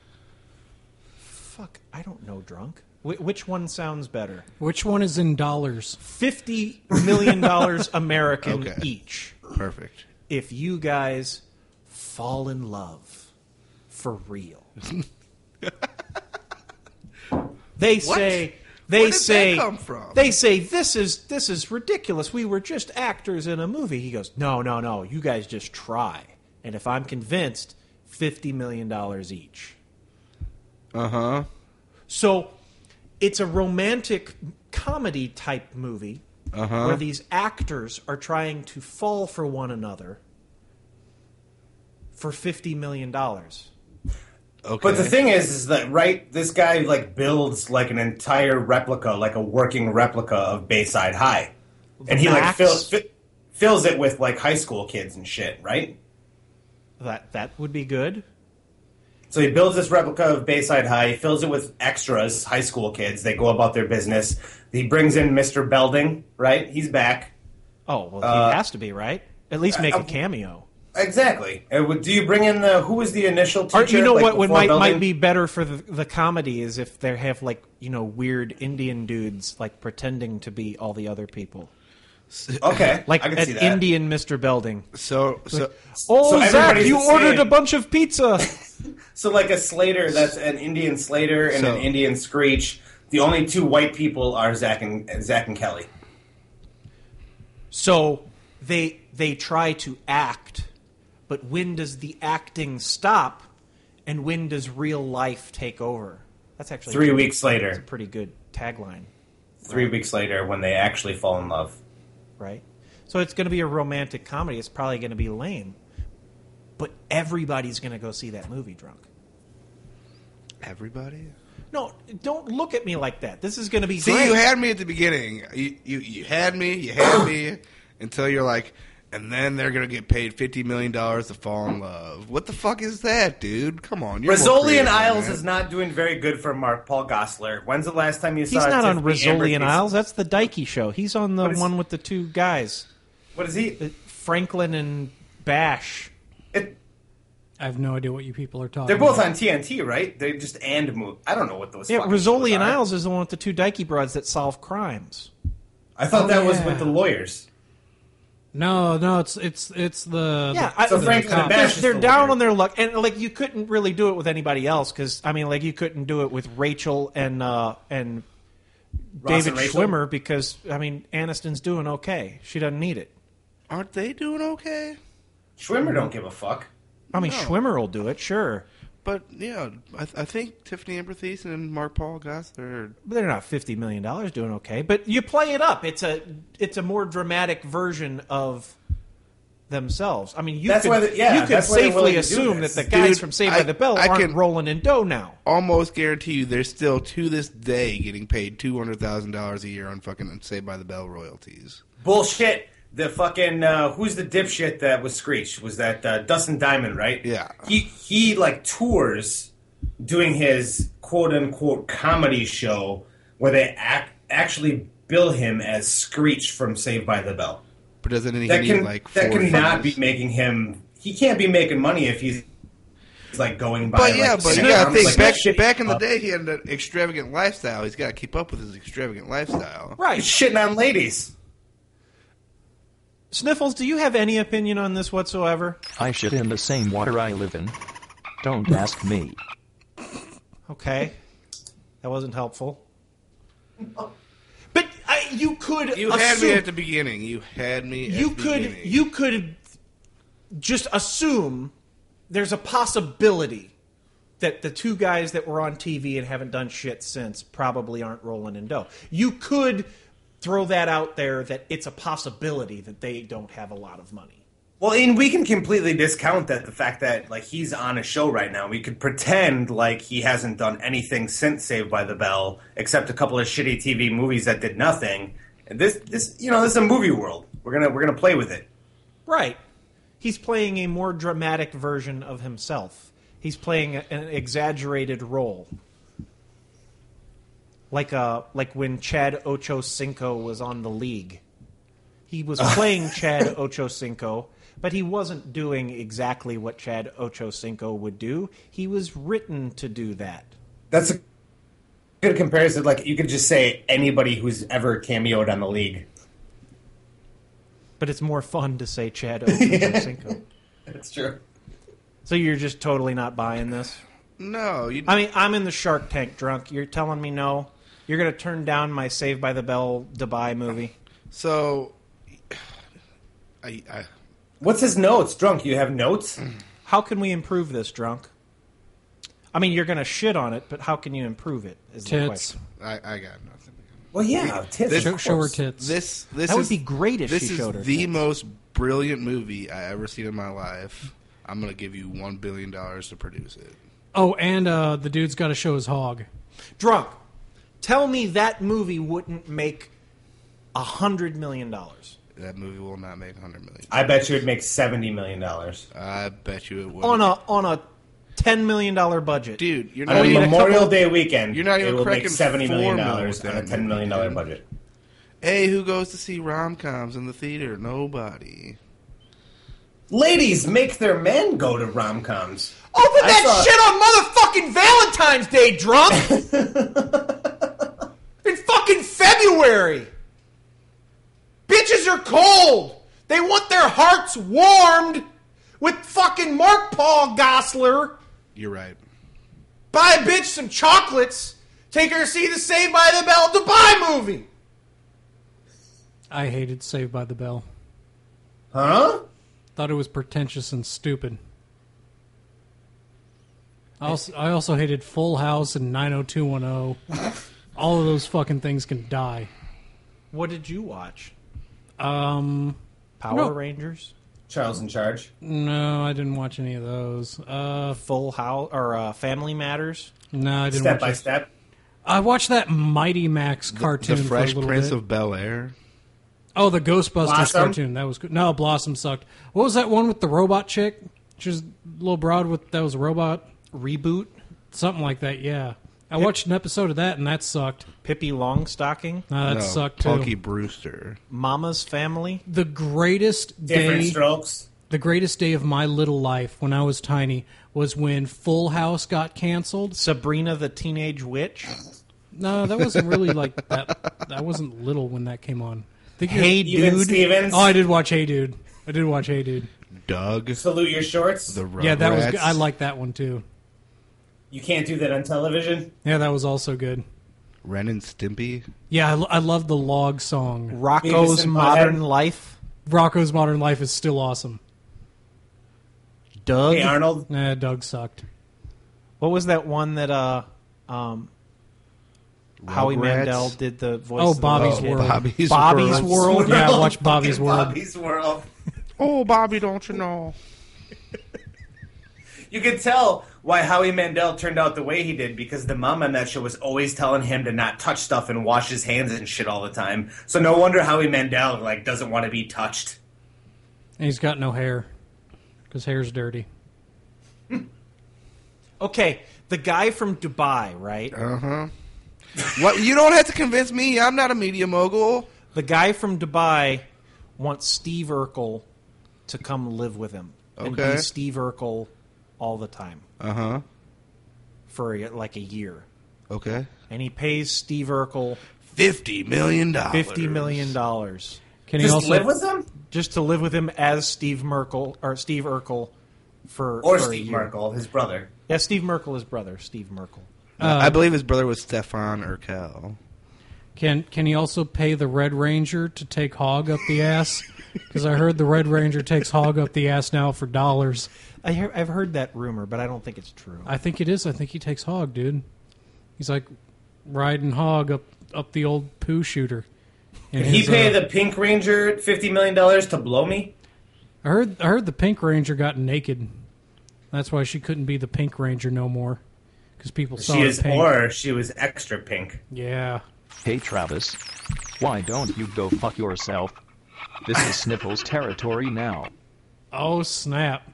Speaker 4: Fuck, I don't know, drunk. Which one sounds better?
Speaker 5: Which one is in dollars?
Speaker 4: $50 million American each.
Speaker 6: Perfect.
Speaker 4: If you guys fall in love for real. They say
Speaker 6: Where did that come from?
Speaker 4: They say this is ridiculous. We were just actors in a movie. He goes, No, you guys just try. And if I'm convinced, $50 million each.
Speaker 6: Uh-huh.
Speaker 4: So it's a romantic comedy type movie where these actors are trying to fall for one another for $50 million.
Speaker 6: Okay.
Speaker 2: But the thing is that this guy like builds like an entire replica, like a working replica of Bayside High, and he like fills it with like high school kids and shit, right?
Speaker 4: That would be good.
Speaker 2: So he builds this replica of Bayside High, he fills it with extras, high school kids. They go about their business. He brings in Mr. Belding, right? He's back.
Speaker 4: Oh, well, he has to be, right? At least make a cameo.
Speaker 2: Exactly. Do you bring in who was the initial teacher?
Speaker 4: You know
Speaker 2: like,
Speaker 4: what
Speaker 2: Belding?
Speaker 4: might be better for the comedy is if they have like weird Indian dudes like pretending to be all the other people.
Speaker 2: Okay,
Speaker 4: like
Speaker 2: I can
Speaker 4: an
Speaker 2: see that.
Speaker 4: Indian Mr. Belding.
Speaker 6: So
Speaker 4: Zach,
Speaker 2: everybody's
Speaker 4: you
Speaker 2: the
Speaker 4: ordered
Speaker 2: same.
Speaker 4: a bunch of pizza.
Speaker 2: So like a Slater, that's an Indian Slater and an Indian Screech. The only two white people are Zach and Kelly.
Speaker 4: So they try to act, but when does the acting stop, and when does real life take over? That's actually
Speaker 2: 3 weeks later.
Speaker 4: That's a pretty good tagline.
Speaker 2: 3 weeks later, when they actually fall in love.
Speaker 4: Right? So it's going to be a romantic comedy. It's probably going to be lame. But everybody's going to go see that movie drunk.
Speaker 6: Everybody?
Speaker 4: No, don't look at me like that. This is going to be
Speaker 6: See,
Speaker 4: great.
Speaker 6: you had me at the beginning. You had me until you're like, and then they're going to get paid $50 million to fall in love. What the fuck is that, dude? Come on. You're more
Speaker 2: Rizzoli
Speaker 6: creative
Speaker 2: and
Speaker 6: than
Speaker 2: Isles
Speaker 6: that.
Speaker 2: is not doing very good for Mark Paul Gosselaar. When's the last time you saw
Speaker 4: He's not on
Speaker 2: Tiffany Amber
Speaker 4: Rizzoli and
Speaker 2: Thiessen?
Speaker 4: Isles. That's the Dikey show. He's on the one with the two guys.
Speaker 2: What is he?
Speaker 4: Franklin and Bash.
Speaker 5: I have no idea what you people are talking
Speaker 2: They're both
Speaker 5: about.
Speaker 2: on TNT, right? They just move. I don't know what those
Speaker 4: Yeah,
Speaker 2: fucking
Speaker 4: Rizzoli
Speaker 2: shows
Speaker 4: and
Speaker 2: are.
Speaker 4: Isles is the one with the two Dikey broads that solve crimes.
Speaker 2: I thought that was
Speaker 5: yeah.
Speaker 2: with the lawyers.
Speaker 5: No, it's the
Speaker 4: Yeah,
Speaker 2: So
Speaker 5: the
Speaker 2: Franklin and
Speaker 5: cops.
Speaker 2: Bash is
Speaker 4: they're
Speaker 2: the
Speaker 4: down
Speaker 2: lawyer.
Speaker 4: on their luck, and like you couldn't really do it with anybody else because I mean, like you couldn't do it with Rachel and
Speaker 2: Ross
Speaker 4: David
Speaker 2: and Rachel?
Speaker 4: Schwimmer because I mean Aniston's doing okay. She doesn't need it.
Speaker 6: Aren't they doing okay?
Speaker 2: Schwimmer don't give a fuck.
Speaker 4: I mean,
Speaker 6: No.
Speaker 4: Schwimmer will do it, sure.
Speaker 6: But, yeah, I think Tiffany Amber Thiessen and Mark Paul Gosselaar.
Speaker 4: But they're not $50 million doing okay. But you play it up. It's a more dramatic version of themselves. I mean, you
Speaker 2: That's
Speaker 4: could,
Speaker 2: why
Speaker 4: you could
Speaker 2: that's why they're willing
Speaker 4: safely
Speaker 2: to do
Speaker 4: assume
Speaker 2: this.
Speaker 4: that the guys
Speaker 6: Dude,
Speaker 4: from Saved by the Bell
Speaker 6: I
Speaker 4: aren't
Speaker 6: can-
Speaker 4: rolling in dough now.
Speaker 6: Almost guarantee you they're still, to this day, getting paid $200,000 a year on fucking Saved by the Bell royalties.
Speaker 2: Bullshit. The fucking who's the dipshit that was Screech? Was that Dustin Diamond, right?
Speaker 6: Yeah.
Speaker 2: He like tours doing his quote unquote comedy show where they actually bill him as Screech from Saved by the Bell.
Speaker 6: But doesn't he
Speaker 2: That
Speaker 6: need
Speaker 2: can
Speaker 6: like
Speaker 2: that
Speaker 6: 4
Speaker 2: cannot be
Speaker 6: films?
Speaker 2: making him. He can't be making money if he's like going by.
Speaker 6: But yeah,
Speaker 2: like,
Speaker 6: but you
Speaker 2: sitcoms,
Speaker 6: gotta think
Speaker 2: like
Speaker 6: back
Speaker 2: shitty
Speaker 6: back in the
Speaker 2: stuff.
Speaker 6: day, he had an extravagant lifestyle. He's got to keep up with his extravagant lifestyle.
Speaker 4: Right.
Speaker 2: He's shitting on ladies.
Speaker 4: Sniffles, do you have any opinion on this whatsoever?
Speaker 3: I shit in the same water I live in. Don't ask me.
Speaker 4: Okay. That wasn't helpful. But you could
Speaker 6: You had me at the beginning. You had me at the beginning.
Speaker 4: You could just assume there's a possibility that the two guys that were on TV and haven't done shit since probably aren't rolling in dough. You could throw that out there that it's a possibility that they don't have a lot of money.
Speaker 2: Well, and we can completely discount that the fact that like he's on a show right now. We could pretend like he hasn't done anything since Saved by the Bell, except a couple of shitty TV movies that did nothing. And this this is a movie world. We're gonna play with it.
Speaker 4: Right. He's playing a more dramatic version of himself. He's playing an exaggerated role. Like when Chad Ochocinco was on The League. He was playing Chad Ochocinco, but he wasn't doing exactly what Chad Ochocinco would do. He was written to do that.
Speaker 2: That's a good comparison. Like you could just say anybody who's ever cameoed on The League.
Speaker 4: But it's more fun to say Chad Ochocinco.
Speaker 2: That's true.
Speaker 4: So you're just totally not buying this?
Speaker 6: No.
Speaker 4: I mean, I'm in the Shark Tank drunk. You're telling me no? You're going to turn down my Saved by the Bell Dubai movie?
Speaker 6: So,
Speaker 2: what's his notes? Drunk, you have notes?
Speaker 4: How can we improve this, Drunk? I mean, you're going to shit on it, but how can you improve it? Is the
Speaker 5: Tits.
Speaker 4: question.
Speaker 6: I got nothing.
Speaker 2: Well, yeah, tits.
Speaker 5: Show her tits.
Speaker 6: This
Speaker 4: That would be great if
Speaker 6: this
Speaker 4: she
Speaker 6: is
Speaker 4: showed her
Speaker 6: the
Speaker 4: tits.
Speaker 6: most brilliant movie I ever seen in my life. I'm gonna give you $1 billion to produce it.
Speaker 5: Oh, and the dude's got to show his hog.
Speaker 4: Drunk, tell me that movie wouldn't make $100 million.
Speaker 6: That movie will not make $100 million.
Speaker 2: I bet you it'd make $70 million.
Speaker 6: I bet you it would.
Speaker 4: On a $10 million budget.
Speaker 6: Dude, you're
Speaker 2: On
Speaker 6: not
Speaker 2: a
Speaker 6: even
Speaker 2: Memorial Day weekend,
Speaker 6: You're not
Speaker 2: it
Speaker 6: even
Speaker 2: will make
Speaker 6: cracking
Speaker 2: $70 million
Speaker 6: $4
Speaker 2: on
Speaker 6: million
Speaker 2: a
Speaker 6: with that
Speaker 2: $10 million
Speaker 6: movie, dude.
Speaker 2: budget.
Speaker 6: Hey, who goes to see rom-coms in the theater? Nobody.
Speaker 2: Ladies make their men go to rom-coms.
Speaker 4: Open that shit on motherfucking Valentine's Day, Drunk! In fucking February! Bitches are cold! They want their hearts warmed with fucking Mark Paul Gosselaar.
Speaker 6: You're right.
Speaker 4: Buy a bitch some chocolates. Take her to see the Saved by the Bell Dubai movie.
Speaker 5: I hated Saved by the Bell.
Speaker 2: Huh?
Speaker 5: Thought it was pretentious and stupid. I also hated Full House and 90210. All of those fucking things can die.
Speaker 4: What did you watch?
Speaker 5: No.
Speaker 4: Power Rangers?
Speaker 2: Charles in Charge?
Speaker 5: No, I didn't watch any of those.
Speaker 4: Full House or Family Matters?
Speaker 5: No, I didn't
Speaker 2: Step
Speaker 5: watch
Speaker 2: by
Speaker 5: it.
Speaker 2: Step?
Speaker 5: I watched that Mighty Max cartoon
Speaker 6: The Fresh
Speaker 5: for a little
Speaker 6: Prince
Speaker 5: bit.
Speaker 6: of Bel-Air.
Speaker 5: Oh, the Ghostbusters
Speaker 2: Blossom?
Speaker 5: cartoon. That was good. No, Blossom sucked. What was that one with the robot chick? She was a little broad with that was a robot.
Speaker 4: Reboot?
Speaker 5: Something like that, yeah. I watched an episode of that and that sucked.
Speaker 4: Pippi Longstocking?
Speaker 5: That sucked too.
Speaker 6: Punky Brewster.
Speaker 4: Mama's Family?
Speaker 5: The greatest
Speaker 2: Different
Speaker 5: day
Speaker 2: Strokes?
Speaker 5: The greatest day of my little life when I was tiny was when Full House got canceled.
Speaker 4: Sabrina the Teenage Witch?
Speaker 5: No, that wasn't really like that. I wasn't little when that came on.
Speaker 4: Hey
Speaker 2: Even
Speaker 4: Dude?
Speaker 2: Stevens?
Speaker 5: Oh, I did watch Hey Dude. I did watch Hey Dude.
Speaker 6: Doug.
Speaker 2: Salute Your Shorts?
Speaker 6: The Rugrats.
Speaker 5: Yeah, that was good. I like that one too.
Speaker 2: You can't do that on television?
Speaker 5: Yeah, that was also good.
Speaker 6: Ren and Stimpy.
Speaker 5: Yeah, I love the log song.
Speaker 4: Rocco's
Speaker 2: Beavis and
Speaker 4: Modern
Speaker 2: Butthead?
Speaker 4: Life?
Speaker 5: Rocco's Modern Life is still awesome.
Speaker 4: Doug?
Speaker 2: Hey Arnold?
Speaker 5: Nah, Doug sucked.
Speaker 4: What was that one that Howie
Speaker 6: Rugrats?
Speaker 4: Mandel did the voice
Speaker 5: Oh,
Speaker 4: of the
Speaker 5: Bobby's
Speaker 4: little kid?
Speaker 5: World.
Speaker 4: Bobby's World?
Speaker 5: Yeah, I watched Bobby's
Speaker 2: Fucking
Speaker 5: World.
Speaker 2: Bobby's World.
Speaker 6: Oh, Bobby, don't you know?
Speaker 2: You could tell why Howie Mandel turned out the way he did because the mom on that show was always telling him to not touch stuff and wash his hands and shit all the time. So no wonder Howie Mandel doesn't want to be touched.
Speaker 5: And he's got no hair because hair's dirty.
Speaker 4: Okay, the guy from Dubai, right?
Speaker 6: Uh-huh. What? You don't have to convince me. I'm not a media mogul.
Speaker 4: The guy from Dubai wants Steve Urkel to come live with him. And
Speaker 6: Okay.
Speaker 4: be Steve Urkel all the time.
Speaker 6: Uh-huh.
Speaker 4: For like a year.
Speaker 6: Okay.
Speaker 4: And he pays Steve Urkel
Speaker 6: $50 million.
Speaker 4: $50 million.
Speaker 5: Can he also
Speaker 2: live with him?
Speaker 4: Just to live with him as Steve Urkel for
Speaker 2: Or
Speaker 4: a
Speaker 2: Steve
Speaker 4: year.
Speaker 2: Merkel, his brother.
Speaker 4: Yeah, Steve Merkel, his brother, Steve Merkel.
Speaker 6: I believe his brother was Stefan Urkel.
Speaker 5: Can he also pay the Red Ranger to take Hog up the ass? Because I heard the Red Ranger takes Hog up the ass now for dollars.
Speaker 4: I've heard that rumor, but I don't think it's true.
Speaker 5: I think it is. I think he takes Hog, dude. He's like riding Hog up the old poo shooter.
Speaker 2: Did he pay the Pink Ranger $50 million to blow me?
Speaker 5: I heard the Pink Ranger got naked. That's why she couldn't be the Pink Ranger no more. Because people saw
Speaker 2: She
Speaker 5: her
Speaker 2: is,
Speaker 5: pink.
Speaker 2: or she was extra pink.
Speaker 5: Yeah.
Speaker 3: Hey Travis, why don't you go fuck yourself? This is Sniffles territory now.
Speaker 5: Oh, snap.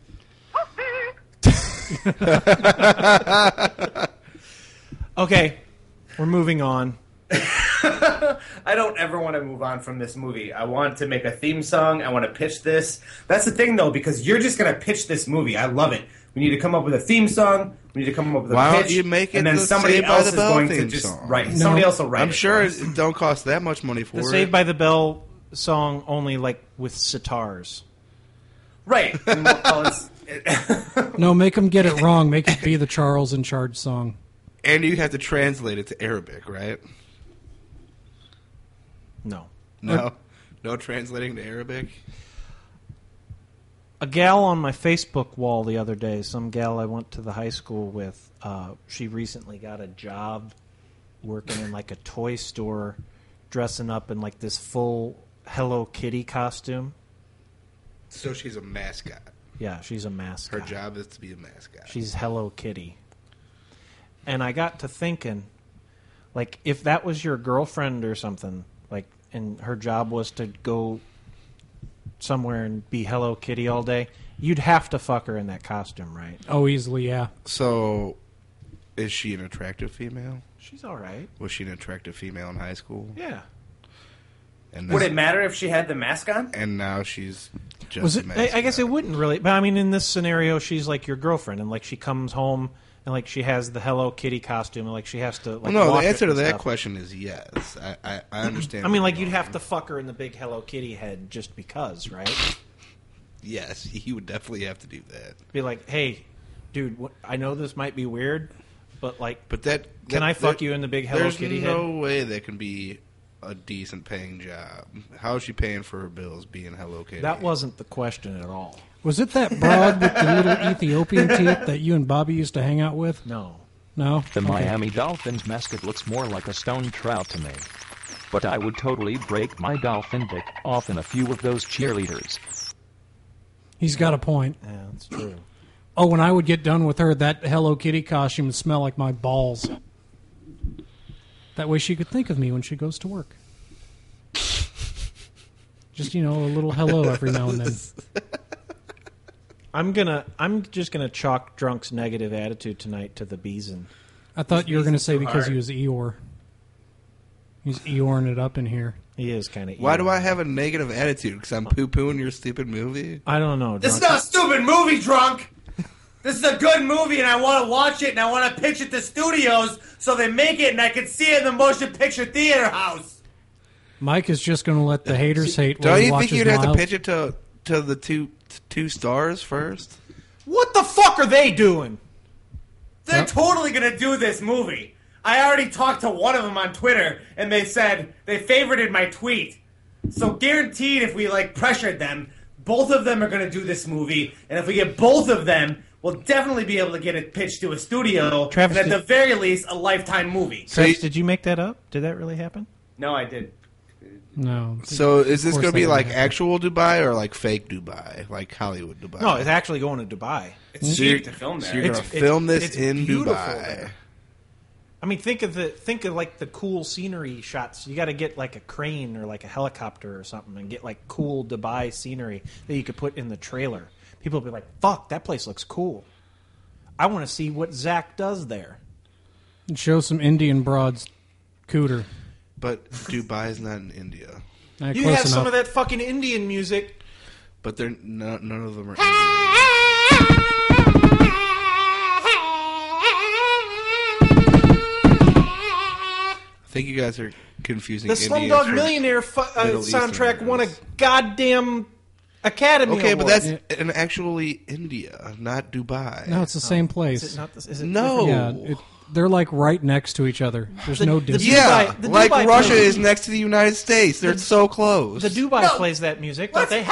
Speaker 4: Okay, we're moving on.
Speaker 2: I don't ever want to move on from this movie. I want to make a theme song. I want to pitch this. That's the thing, though, because you're just going to pitch this movie. I love it. We need to come up with a theme song. We need to come up with a
Speaker 6: Why
Speaker 2: pitch.
Speaker 6: don't you make it
Speaker 2: and then
Speaker 6: the
Speaker 2: somebody
Speaker 6: Saved by
Speaker 2: else
Speaker 6: the
Speaker 2: is
Speaker 6: Bell
Speaker 2: going to
Speaker 6: theme
Speaker 2: just
Speaker 6: song?
Speaker 2: write.
Speaker 5: No.
Speaker 2: Somebody else will write.
Speaker 6: I'm
Speaker 2: it
Speaker 6: sure
Speaker 2: for us.
Speaker 6: it don't cost that much money for
Speaker 4: The
Speaker 6: it.
Speaker 4: Saved by the Bell song only like with sitars.
Speaker 2: Right. And we'll call it-
Speaker 5: No, make him get it wrong. Make it be the Charles in Charge song.
Speaker 6: And you have to translate it to Arabic, right?
Speaker 4: No.
Speaker 6: No. No translating to Arabic?
Speaker 4: A gal on my Facebook wall the other day, some gal I went to the high school with, she recently got a job working in like a toy store, dressing up in like this full Hello Kitty costume.
Speaker 6: So she's a mascot.
Speaker 4: Yeah, she's a mascot.
Speaker 6: Her job is to be a mascot.
Speaker 4: She's Hello Kitty. And I got to thinking, like, if that was your girlfriend or something, like, and her job was to go somewhere and be Hello Kitty all day, you'd have to fuck her in that costume, right?
Speaker 5: Oh, easily, yeah.
Speaker 6: So, is she an attractive female?
Speaker 4: She's all right.
Speaker 6: Was she an attractive female in high school?
Speaker 4: Yeah.
Speaker 6: And
Speaker 2: Would it matter if she had the mask on?
Speaker 6: And now she's just
Speaker 4: Was
Speaker 6: a
Speaker 4: it?
Speaker 6: mascot.
Speaker 4: I guess it wouldn't really. But I mean, in this scenario, she's like your girlfriend, and like she comes home and like she has the Hello Kitty costume, and like she has to. Like,
Speaker 6: Well, no,
Speaker 4: wash
Speaker 6: the
Speaker 4: it
Speaker 6: answer to
Speaker 4: and
Speaker 6: that
Speaker 4: stuff.
Speaker 6: question is yes. I understand.
Speaker 4: I mean, like you'd have to fuck her in the big Hello Kitty head just because, right?
Speaker 6: Yes, you would definitely have to do that.
Speaker 4: Be like, hey, dude, I know this might be weird, but like,
Speaker 6: Can
Speaker 4: I fuck you in the big Hello Kitty head?
Speaker 6: There's no way that can be a decent paying job. How is she paying for her bills being Hello Kitty?
Speaker 4: That wasn't the question at all.
Speaker 5: Was it that broad with the little Ethiopian teeth that you and Bobby used to hang out with?
Speaker 4: No.
Speaker 5: No?
Speaker 3: The
Speaker 5: Okay.
Speaker 3: Miami Dolphins mascot looks more like a stone trout to me. But I would totally break my dolphin dick off in a few of those cheerleaders.
Speaker 5: He's got a point.
Speaker 4: Yeah, that's true.
Speaker 5: Oh, when I would get done with her, that Hello Kitty costume would smell like my balls. That way she could think of me when she goes to work. Just, a little hello every now and then.
Speaker 4: I'm just gonna chalk Drunk's negative attitude tonight to the Beeson.
Speaker 5: I thought you were going to say
Speaker 2: too
Speaker 5: because
Speaker 2: hard.
Speaker 5: he was Eeyore. He's Eeyoreing it up in here.
Speaker 4: He is kind of.
Speaker 6: Why do I have a negative attitude? Because I'm poo-pooing your stupid movie?
Speaker 4: I don't know.
Speaker 2: This is
Speaker 4: Drunk.
Speaker 2: not a stupid movie, Drunk! This is a good movie, and I want to watch it, and I want to pitch it to studios so they make it, and I can see it in the motion picture theater house.
Speaker 5: Mike is just going to let the haters hate while
Speaker 6: Don't
Speaker 5: he
Speaker 6: you
Speaker 5: watches
Speaker 6: think you'd have to
Speaker 5: Miles.
Speaker 6: pitch it to the two stars first?
Speaker 4: What the fuck are they doing?
Speaker 2: They're totally going to do this movie. I already talked to one of them on Twitter, and they said they favorited my tweet. So guaranteed if we, pressured them, both of them are going to do this movie, and if we get both of them, we'll definitely be able to get it pitched to a studio,
Speaker 4: Travis,
Speaker 2: and at the very least, a Lifetime movie.
Speaker 4: Travis, did you make that up? Did that really happen?
Speaker 2: No, I did.
Speaker 5: No.
Speaker 6: So is this
Speaker 5: Of course
Speaker 6: going to be
Speaker 5: they
Speaker 6: like
Speaker 5: don't.
Speaker 6: actual Dubai or like fake Dubai? Like Hollywood Dubai?
Speaker 4: No, it's actually going to Dubai.
Speaker 2: It's
Speaker 6: So you're-
Speaker 2: cheap to film there.
Speaker 6: So you're going to film this in
Speaker 4: beautiful
Speaker 6: Dubai.
Speaker 4: there. I mean, think of like the cool scenery shots. You got to get like a crane or like a helicopter or something and get like cool Dubai scenery that you could put in the trailer. People will be like, "Fuck, that place looks cool. I want to see what Zach does there."
Speaker 5: And show some Indian broads cooter.
Speaker 6: But Dubai is not in India.
Speaker 4: You have some of that fucking Indian music.
Speaker 6: But they're none of them are Indian. I think you guys are confusing
Speaker 4: The
Speaker 6: Indians
Speaker 4: Slumdog
Speaker 6: from
Speaker 4: Millionaire
Speaker 6: Middle
Speaker 4: soundtrack
Speaker 6: Eastern
Speaker 4: won a goddamn Academy
Speaker 6: Okay,
Speaker 4: Award.
Speaker 6: but that's in actually India, not Dubai.
Speaker 5: No, it's the same place.
Speaker 4: Is it not? Is it
Speaker 6: No.
Speaker 5: Yeah, they're like right next to each other. There's no distance.
Speaker 6: Yeah,
Speaker 4: the
Speaker 6: like
Speaker 4: Dubai
Speaker 6: Russia
Speaker 4: plays-
Speaker 6: is next to the United States. They're so close.
Speaker 4: The Dubai plays that music, don't they?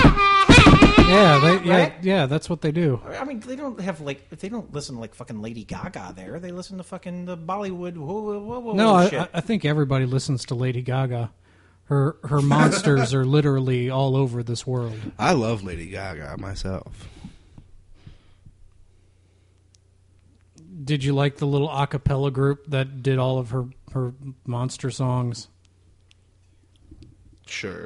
Speaker 5: Yeah, that's what they do.
Speaker 4: I mean, they don't have they don't listen to like fucking Lady Gaga there. They listen to fucking the Bollywood.
Speaker 5: No,
Speaker 4: shit.
Speaker 5: I think everybody listens to Lady Gaga. Her monsters are literally all over this world.
Speaker 6: I love Lady Gaga myself.
Speaker 5: Did you like the little a cappella group that did all of her monster songs?
Speaker 6: Sure.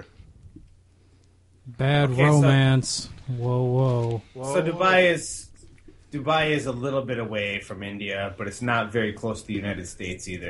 Speaker 5: Bad
Speaker 2: Okay,
Speaker 5: Romance. Whoa.
Speaker 2: So Dubai is a little bit away from India, but it's not very close to the United States either.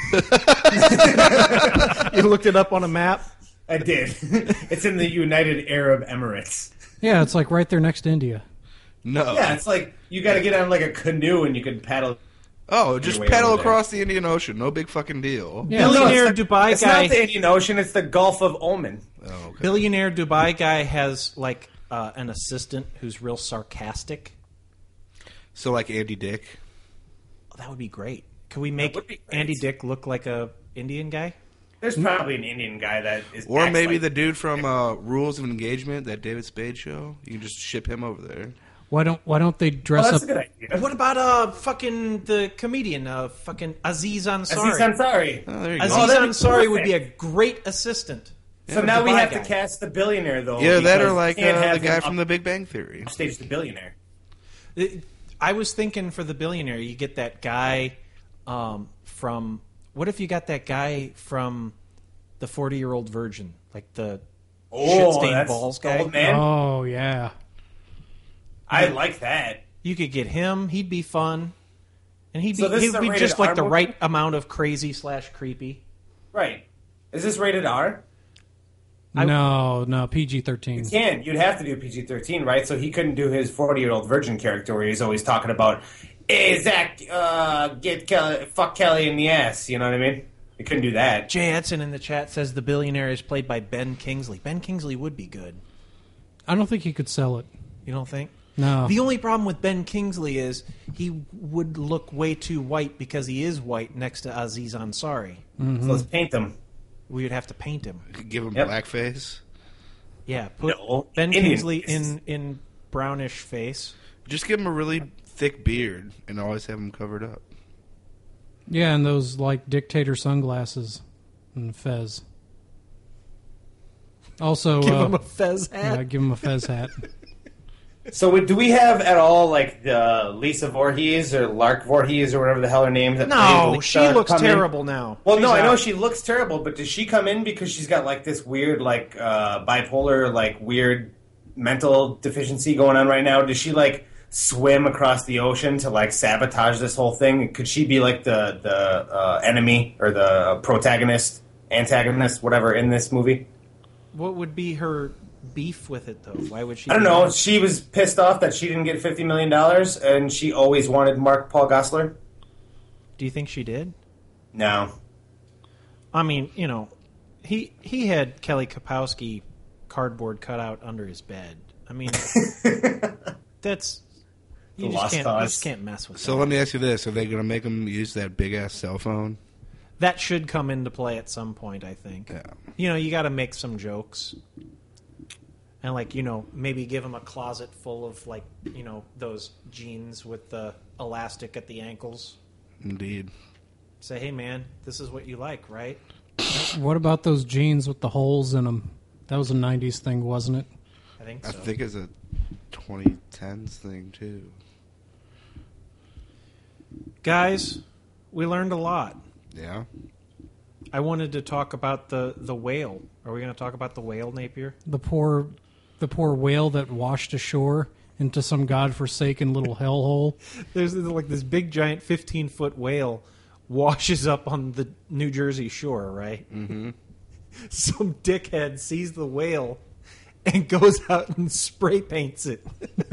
Speaker 4: You looked it up on a map?
Speaker 2: I did. It's in the United Arab Emirates.
Speaker 5: Yeah, it's like right there next to India.
Speaker 6: No.
Speaker 2: Yeah, it's like you got to get on like a canoe and you can paddle.
Speaker 6: Oh, just
Speaker 2: way
Speaker 6: paddle
Speaker 2: over there.
Speaker 6: across the Indian Ocean. No big fucking deal.
Speaker 5: Yeah,
Speaker 4: Billionaire
Speaker 2: it's
Speaker 4: Dubai
Speaker 2: it's
Speaker 4: guy.
Speaker 2: not the Indian Ocean. It's the Gulf of Oman.
Speaker 6: Oh, okay.
Speaker 4: Billionaire Dubai guy has like an assistant who's real sarcastic.
Speaker 6: So like Andy Dick.
Speaker 4: Oh, that would be great. Could we make
Speaker 2: would be great.
Speaker 4: Andy Dick look like a Indian guy?
Speaker 2: There's probably an Indian guy that is.
Speaker 6: Or
Speaker 2: acts
Speaker 6: maybe
Speaker 2: like-
Speaker 6: the dude from Rules of Engagement, that David Spade show. You can just ship him over there.
Speaker 5: Why don't they
Speaker 2: Oh,
Speaker 5: dress
Speaker 2: that's a
Speaker 5: up?
Speaker 2: good idea.
Speaker 4: What about fucking the comedian, fucking Aziz Ansari?
Speaker 2: Aziz Ansari.
Speaker 6: Oh, there you
Speaker 4: Aziz
Speaker 6: go.
Speaker 2: Oh, that'd be
Speaker 4: Ansari would be a
Speaker 2: perfect.
Speaker 4: great assistant.
Speaker 2: So
Speaker 4: for
Speaker 2: now we
Speaker 4: Dubai
Speaker 2: have
Speaker 4: guy.
Speaker 2: to cast the billionaire, though.
Speaker 6: Yeah, that
Speaker 2: because
Speaker 6: or like
Speaker 2: you can't
Speaker 6: the
Speaker 2: have
Speaker 6: guy
Speaker 2: him
Speaker 6: from The Big Bang Theory.
Speaker 2: upstage the billionaire.
Speaker 4: I was thinking for the billionaire, you get that guy from. What if you got that guy from the 40-Year-Old Virgin, like the shit-stained
Speaker 2: that's
Speaker 4: balls
Speaker 2: the
Speaker 4: guy?
Speaker 2: old man.
Speaker 5: Oh yeah.
Speaker 2: I like that.
Speaker 4: You could get him; he'd be fun, and he'd
Speaker 2: So this is a
Speaker 4: be
Speaker 2: rated
Speaker 4: just like
Speaker 2: R
Speaker 4: the
Speaker 2: movie?
Speaker 4: right amount of crazy / creepy.
Speaker 2: Right. Is this rated R?
Speaker 5: No, PG-13.
Speaker 2: Can. You'd have to do PG-13, right? So he couldn't do his 40-year-old virgin character where he's always talking about, hey, Zach, get Kelly, fuck Kelly in the ass. You know what I mean? He couldn't do that.
Speaker 4: Jay Edson in the chat says the billionaire is played by Ben Kingsley. Ben Kingsley would be good.
Speaker 5: I don't think he could sell it.
Speaker 4: You don't think?
Speaker 5: No.
Speaker 4: The only problem with Ben Kingsley is he would look way too white because he is white next to Aziz Ansari.
Speaker 2: So let's paint them.
Speaker 4: We would have to paint him.
Speaker 6: Give him
Speaker 2: Yep.
Speaker 6: blackface.
Speaker 4: Yeah, put
Speaker 2: No,
Speaker 4: Ben
Speaker 2: Indian
Speaker 4: Kingsley
Speaker 2: face.
Speaker 4: in brownish face.
Speaker 6: Just give him a really thick beard and always have him covered up.
Speaker 5: Yeah, and those like dictator sunglasses and fez. Also,
Speaker 4: Give him a fez hat.
Speaker 5: Yeah, give him a fez hat.
Speaker 2: So do we have at all, like, the Lisa Voorhees or Lark Voorhees or whatever the hell her name that
Speaker 4: No,
Speaker 2: plays
Speaker 4: she
Speaker 2: Lisa
Speaker 4: looks
Speaker 2: come in?
Speaker 4: terrible now.
Speaker 2: Well,
Speaker 4: She's
Speaker 2: no, I know
Speaker 4: out.
Speaker 2: she looks terrible, but does she come in because she's got, like, this weird, like, bipolar, like, weird mental deficiency going on right now? Does she, like, swim across the ocean to, like, sabotage this whole thing? Could she be, like, the enemy or the protagonist, antagonist, whatever, in this movie?
Speaker 4: What would be her beef with it, though? Why would she?
Speaker 2: I don't
Speaker 4: do
Speaker 2: know.
Speaker 4: that?
Speaker 2: She was pissed off that she didn't get $50 million, and she always wanted Mark Paul Gosselaar.
Speaker 4: Do you think she did?
Speaker 2: No.
Speaker 4: I mean, you know, he had Kelly Kapowski cardboard cut out under his bed. I mean, that's you
Speaker 2: The
Speaker 4: just
Speaker 2: lost
Speaker 4: can't
Speaker 2: cause.
Speaker 4: you just can't mess with
Speaker 6: So
Speaker 4: that.
Speaker 6: let me ask you this: are they going to make him use that big ass cell phone?
Speaker 4: That should come into play at some point, I think.
Speaker 6: Yeah.
Speaker 4: You know, you got to make some jokes. And, like, you know, maybe give him a closet full of, like, you know, those jeans with the elastic at the ankles.
Speaker 6: Indeed.
Speaker 4: Say, hey, man, this is what you like, right?
Speaker 5: What about those jeans with the holes in them? That was a 90s thing, wasn't it?
Speaker 4: I think
Speaker 6: I
Speaker 4: so.
Speaker 6: think it's a 2010s thing too.
Speaker 4: Guys, we learned a lot.
Speaker 6: Yeah.
Speaker 4: I wanted to talk about the whale. Are we going to talk about the whale, Napier?
Speaker 5: The poor whale that washed ashore into some godforsaken little hellhole.
Speaker 4: There's like this big, giant 15-foot whale washes up on the New Jersey shore, right?
Speaker 6: Mm-hmm.
Speaker 4: Some dickhead sees the whale and goes out and spray paints it.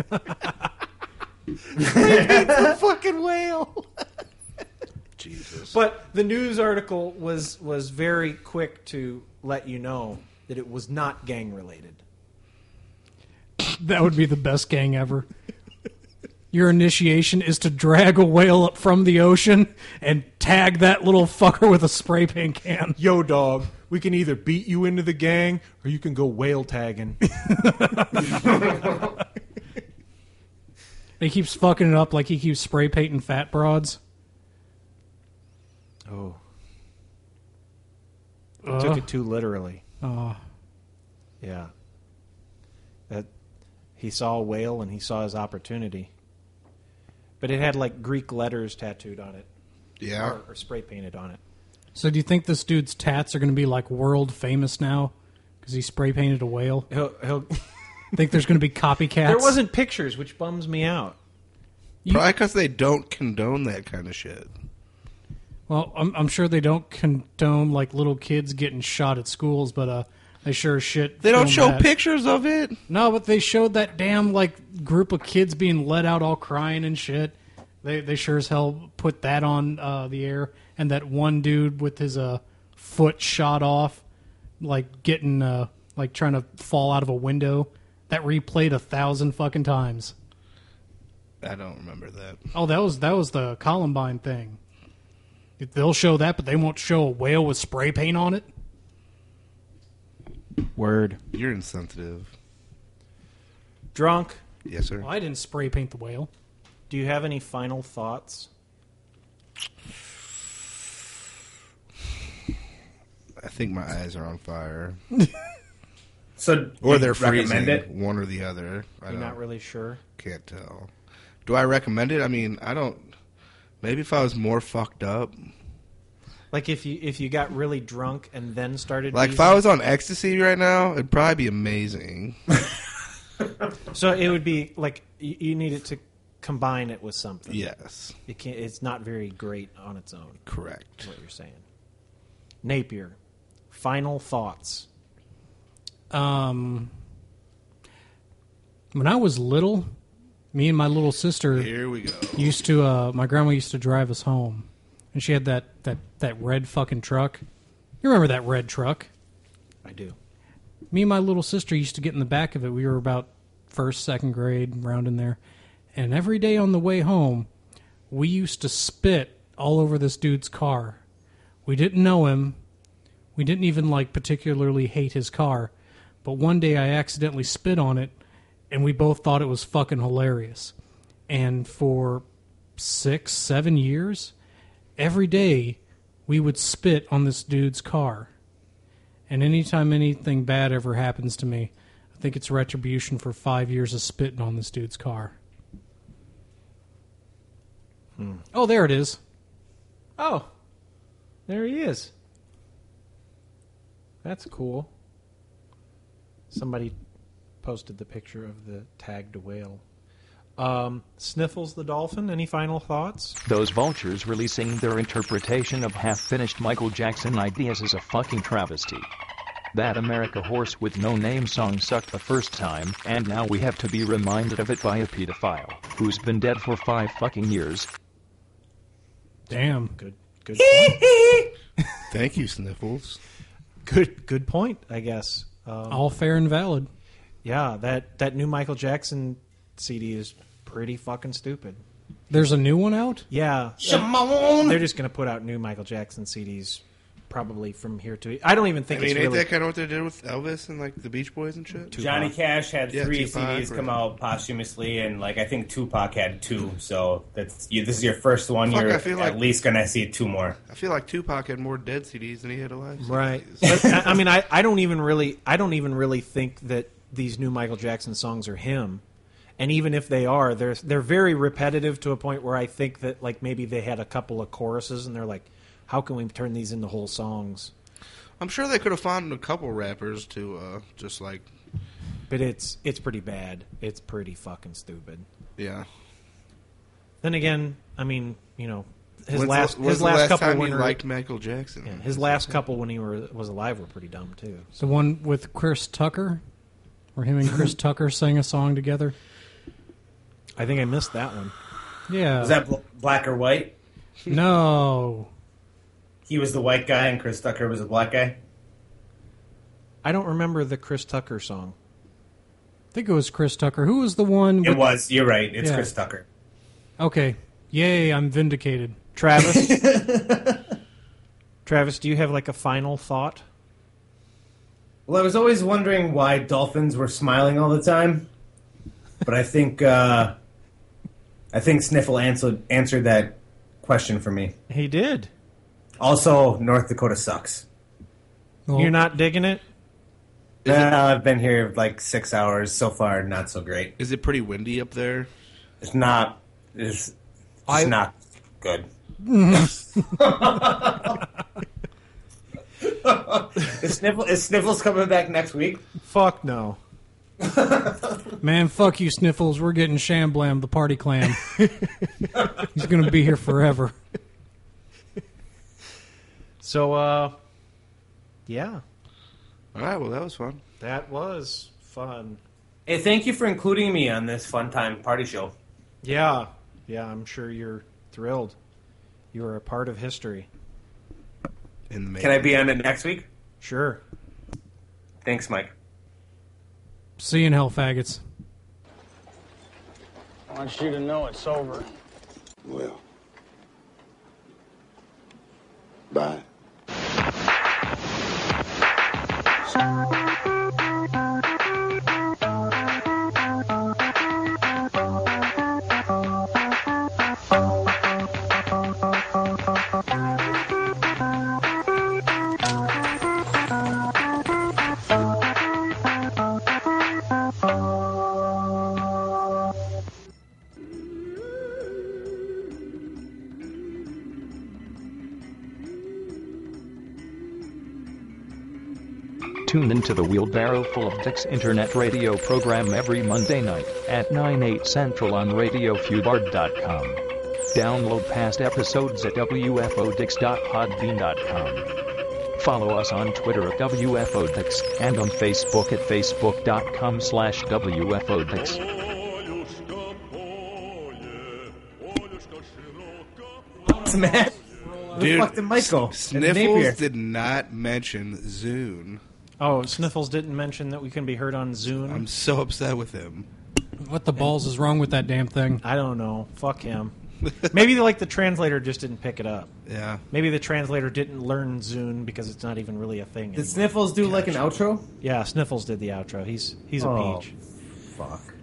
Speaker 4: Spray paints the fucking whale.
Speaker 6: Jesus.
Speaker 4: But the news article was very quick to let you know that it was not gang related.
Speaker 5: That would be the best gang ever. Your initiation is to drag a whale up from the ocean and tag that little fucker with a spray paint can.
Speaker 4: Yo, dog, we can either beat you into the gang or you can go whale tagging.
Speaker 5: He keeps fucking it up like he keeps spray painting fat broads.
Speaker 4: Oh. Took it too literally.
Speaker 5: Oh.
Speaker 4: Yeah. He saw a whale and he saw his opportunity. But it had like Greek letters tattooed on it.
Speaker 6: Yeah.
Speaker 4: Or spray painted on it.
Speaker 5: So do you think this dude's tats are going to be like world famous now? Because he spray painted a whale?
Speaker 4: He'll
Speaker 5: Think there's going to be copycats?
Speaker 4: There wasn't pictures, which bums me out.
Speaker 6: Probably because they don't condone that kind of shit.
Speaker 5: Well, I'm sure they don't condone like little kids getting shot at schools, but they sure as shit.
Speaker 6: They don't
Speaker 5: film
Speaker 6: show
Speaker 5: that.
Speaker 6: pictures of it.
Speaker 5: No, but they showed that damn like group of kids being let out all crying and shit. They sure as hell put that on the air, and that one dude with his foot shot off, like getting like trying to fall out of a window. That replayed 1,000 fucking times.
Speaker 6: I don't remember that.
Speaker 5: Oh, that was the Columbine thing. They'll show that, but they won't show a whale with spray paint on it.
Speaker 4: Word.
Speaker 6: You're insensitive.
Speaker 4: Drunk.
Speaker 6: Yes, sir.
Speaker 5: Well, I didn't spray paint the whale.
Speaker 4: Do you have any final thoughts?
Speaker 6: I think my eyes are on fire.
Speaker 2: So,
Speaker 6: or they're
Speaker 2: recommend
Speaker 6: freezing.
Speaker 2: it?
Speaker 6: One or the other.
Speaker 4: You're not really sure?
Speaker 6: Can't tell. Do I recommend it? I mean, I don't. Maybe if I was more fucked up.
Speaker 4: Like if you got really drunk and then started.
Speaker 6: Like if I was on ecstasy right now, it'd probably be amazing.
Speaker 4: So it would be like you need it to combine it with something.
Speaker 6: Yes.
Speaker 4: It can't. It's not very great on its own.
Speaker 6: Correct.
Speaker 4: Is what you're saying. Napier, final thoughts.
Speaker 5: When I was little, me and my little sister
Speaker 6: Here we go.
Speaker 5: used to my grandma used to drive us home, and she had that red fucking truck. You remember that red truck?
Speaker 4: I do.
Speaker 5: Me and my little sister used to get in the back of it. We were about first, second grade, around in there, and every day on the way home, we used to spit all over this dude's car. We didn't know him. We didn't even like particularly hate his car. But one day I accidentally spit on it, and we both thought it was fucking hilarious. And for 6-7 years, every day we would spit on this dude's car. And anytime anything bad ever happens to me, I think it's retribution for 5 years of spitting on this dude's car. Oh, there it is.
Speaker 4: Oh, there he is. That's cool. Somebody posted the picture of the tagged whale. Sniffles the dolphin, any final thoughts?
Speaker 3: Those vultures releasing their interpretation of half-finished Michael Jackson ideas is a fucking travesty. That America Horse with No Name song sucked the first time, and now we have to be reminded of it by a pedophile, who's been dead for 5 fucking years.
Speaker 5: Damn.
Speaker 4: Good point.
Speaker 6: Thank you, Sniffles.
Speaker 4: Good point, I guess.
Speaker 5: All fair and valid.
Speaker 4: Yeah, that new Michael Jackson CD is pretty fucking stupid.
Speaker 5: There's a new one out?
Speaker 4: Yeah.
Speaker 2: Shimon!
Speaker 4: They're just going to put out new Michael Jackson CDs probably from here to... I don't even think
Speaker 6: I mean,
Speaker 4: it's
Speaker 6: ain't
Speaker 4: really...
Speaker 6: that kind of what they did with Elvis and like the Beach Boys and shit?
Speaker 2: Johnny Cash had 3
Speaker 6: Tupac,
Speaker 2: CDs come
Speaker 6: right.
Speaker 2: out posthumously, and like I think Tupac had 2. So this is your first one.
Speaker 6: Fuck,
Speaker 2: You're
Speaker 6: I feel like-
Speaker 2: at least gonna see 2 more.
Speaker 6: I feel like Tupac had more dead CDs than he had alive CDs.
Speaker 4: Right. But, I mean, I don't even really think that these new Michael Jackson songs are him. And even if they are, they're very repetitive to a point where I think that like maybe they had a couple of choruses and they're like, how can we turn these into whole songs?
Speaker 6: I'm sure they could have found a couple rappers to just like...
Speaker 4: But it's pretty bad. It's pretty fucking stupid.
Speaker 6: Yeah.
Speaker 4: Then again, I mean, you know, his
Speaker 6: When's
Speaker 4: last
Speaker 6: the- when's
Speaker 4: his
Speaker 6: the
Speaker 4: last
Speaker 6: last
Speaker 4: couple
Speaker 6: time
Speaker 4: when
Speaker 6: you
Speaker 4: he
Speaker 6: liked Michael Jackson?
Speaker 4: Yeah, his last couple when he was alive were pretty dumb too.
Speaker 5: The one with Chris Tucker, where him and Chris Tucker sang a song together.
Speaker 4: I think I missed that one.
Speaker 5: Yeah.
Speaker 2: Was that black or white?
Speaker 5: No.
Speaker 2: He was the white guy and Chris Tucker was the black guy?
Speaker 4: I don't remember the Chris Tucker song.
Speaker 5: I think it was Chris Tucker. Who was the one?
Speaker 2: It was. You're right. It's Chris Tucker.
Speaker 5: Okay. Yay, I'm vindicated.
Speaker 4: Travis? Travis, do you have like a final thought?
Speaker 2: Well, I was always wondering why dolphins were smiling all the time, but I think Sniffle answered that question for me.
Speaker 4: He did.
Speaker 2: Also, North Dakota sucks.
Speaker 4: You're not digging it?
Speaker 2: I've been here like 6 hours so far. Not so great.
Speaker 6: Is it pretty windy up there?
Speaker 2: It's not. It's not good. Is Sniffles coming back next week?
Speaker 4: Fuck no.
Speaker 5: Man, fuck you, Sniffles. We're getting Shamblam, the party clam. He's going to be here forever.
Speaker 4: So, yeah.
Speaker 6: All right, well, that was fun.
Speaker 4: That was fun.
Speaker 2: Hey, thank you for including me on this fun time party show.
Speaker 4: Yeah. Yeah, I'm sure you're thrilled. You are a part of history.
Speaker 2: Can I be on it next week?
Speaker 4: Sure.
Speaker 2: Thanks, Mike.
Speaker 5: See you in hell, faggots.
Speaker 13: I want you to know it's over.
Speaker 14: Well. Bye.
Speaker 3: Tune into the Wheelbarrow Full of Dicks internet radio program every Monday night at 9/8 Central on RadioFubard.com. Download past episodes at wfodix.podbean.com. Follow us on Twitter at WFODix and on Facebook at facebook.com/WFODix.
Speaker 2: Matt?
Speaker 6: Dude,
Speaker 2: Where the fuck did Mike go?
Speaker 6: Sniffles did not mention Zune.
Speaker 4: Oh, Sniffles didn't mention that we can be heard on Zune.
Speaker 6: I'm so upset with him.
Speaker 5: What the balls is wrong with that damn thing?
Speaker 4: I don't know. Fuck him. Maybe the translator just didn't pick it up.
Speaker 6: Yeah.
Speaker 4: Maybe the translator didn't learn Zune because it's not even really a thing.
Speaker 2: Did Sniffles do like an outro?
Speaker 4: Yeah, Sniffles did the outro. He's a peach.
Speaker 2: Fuck.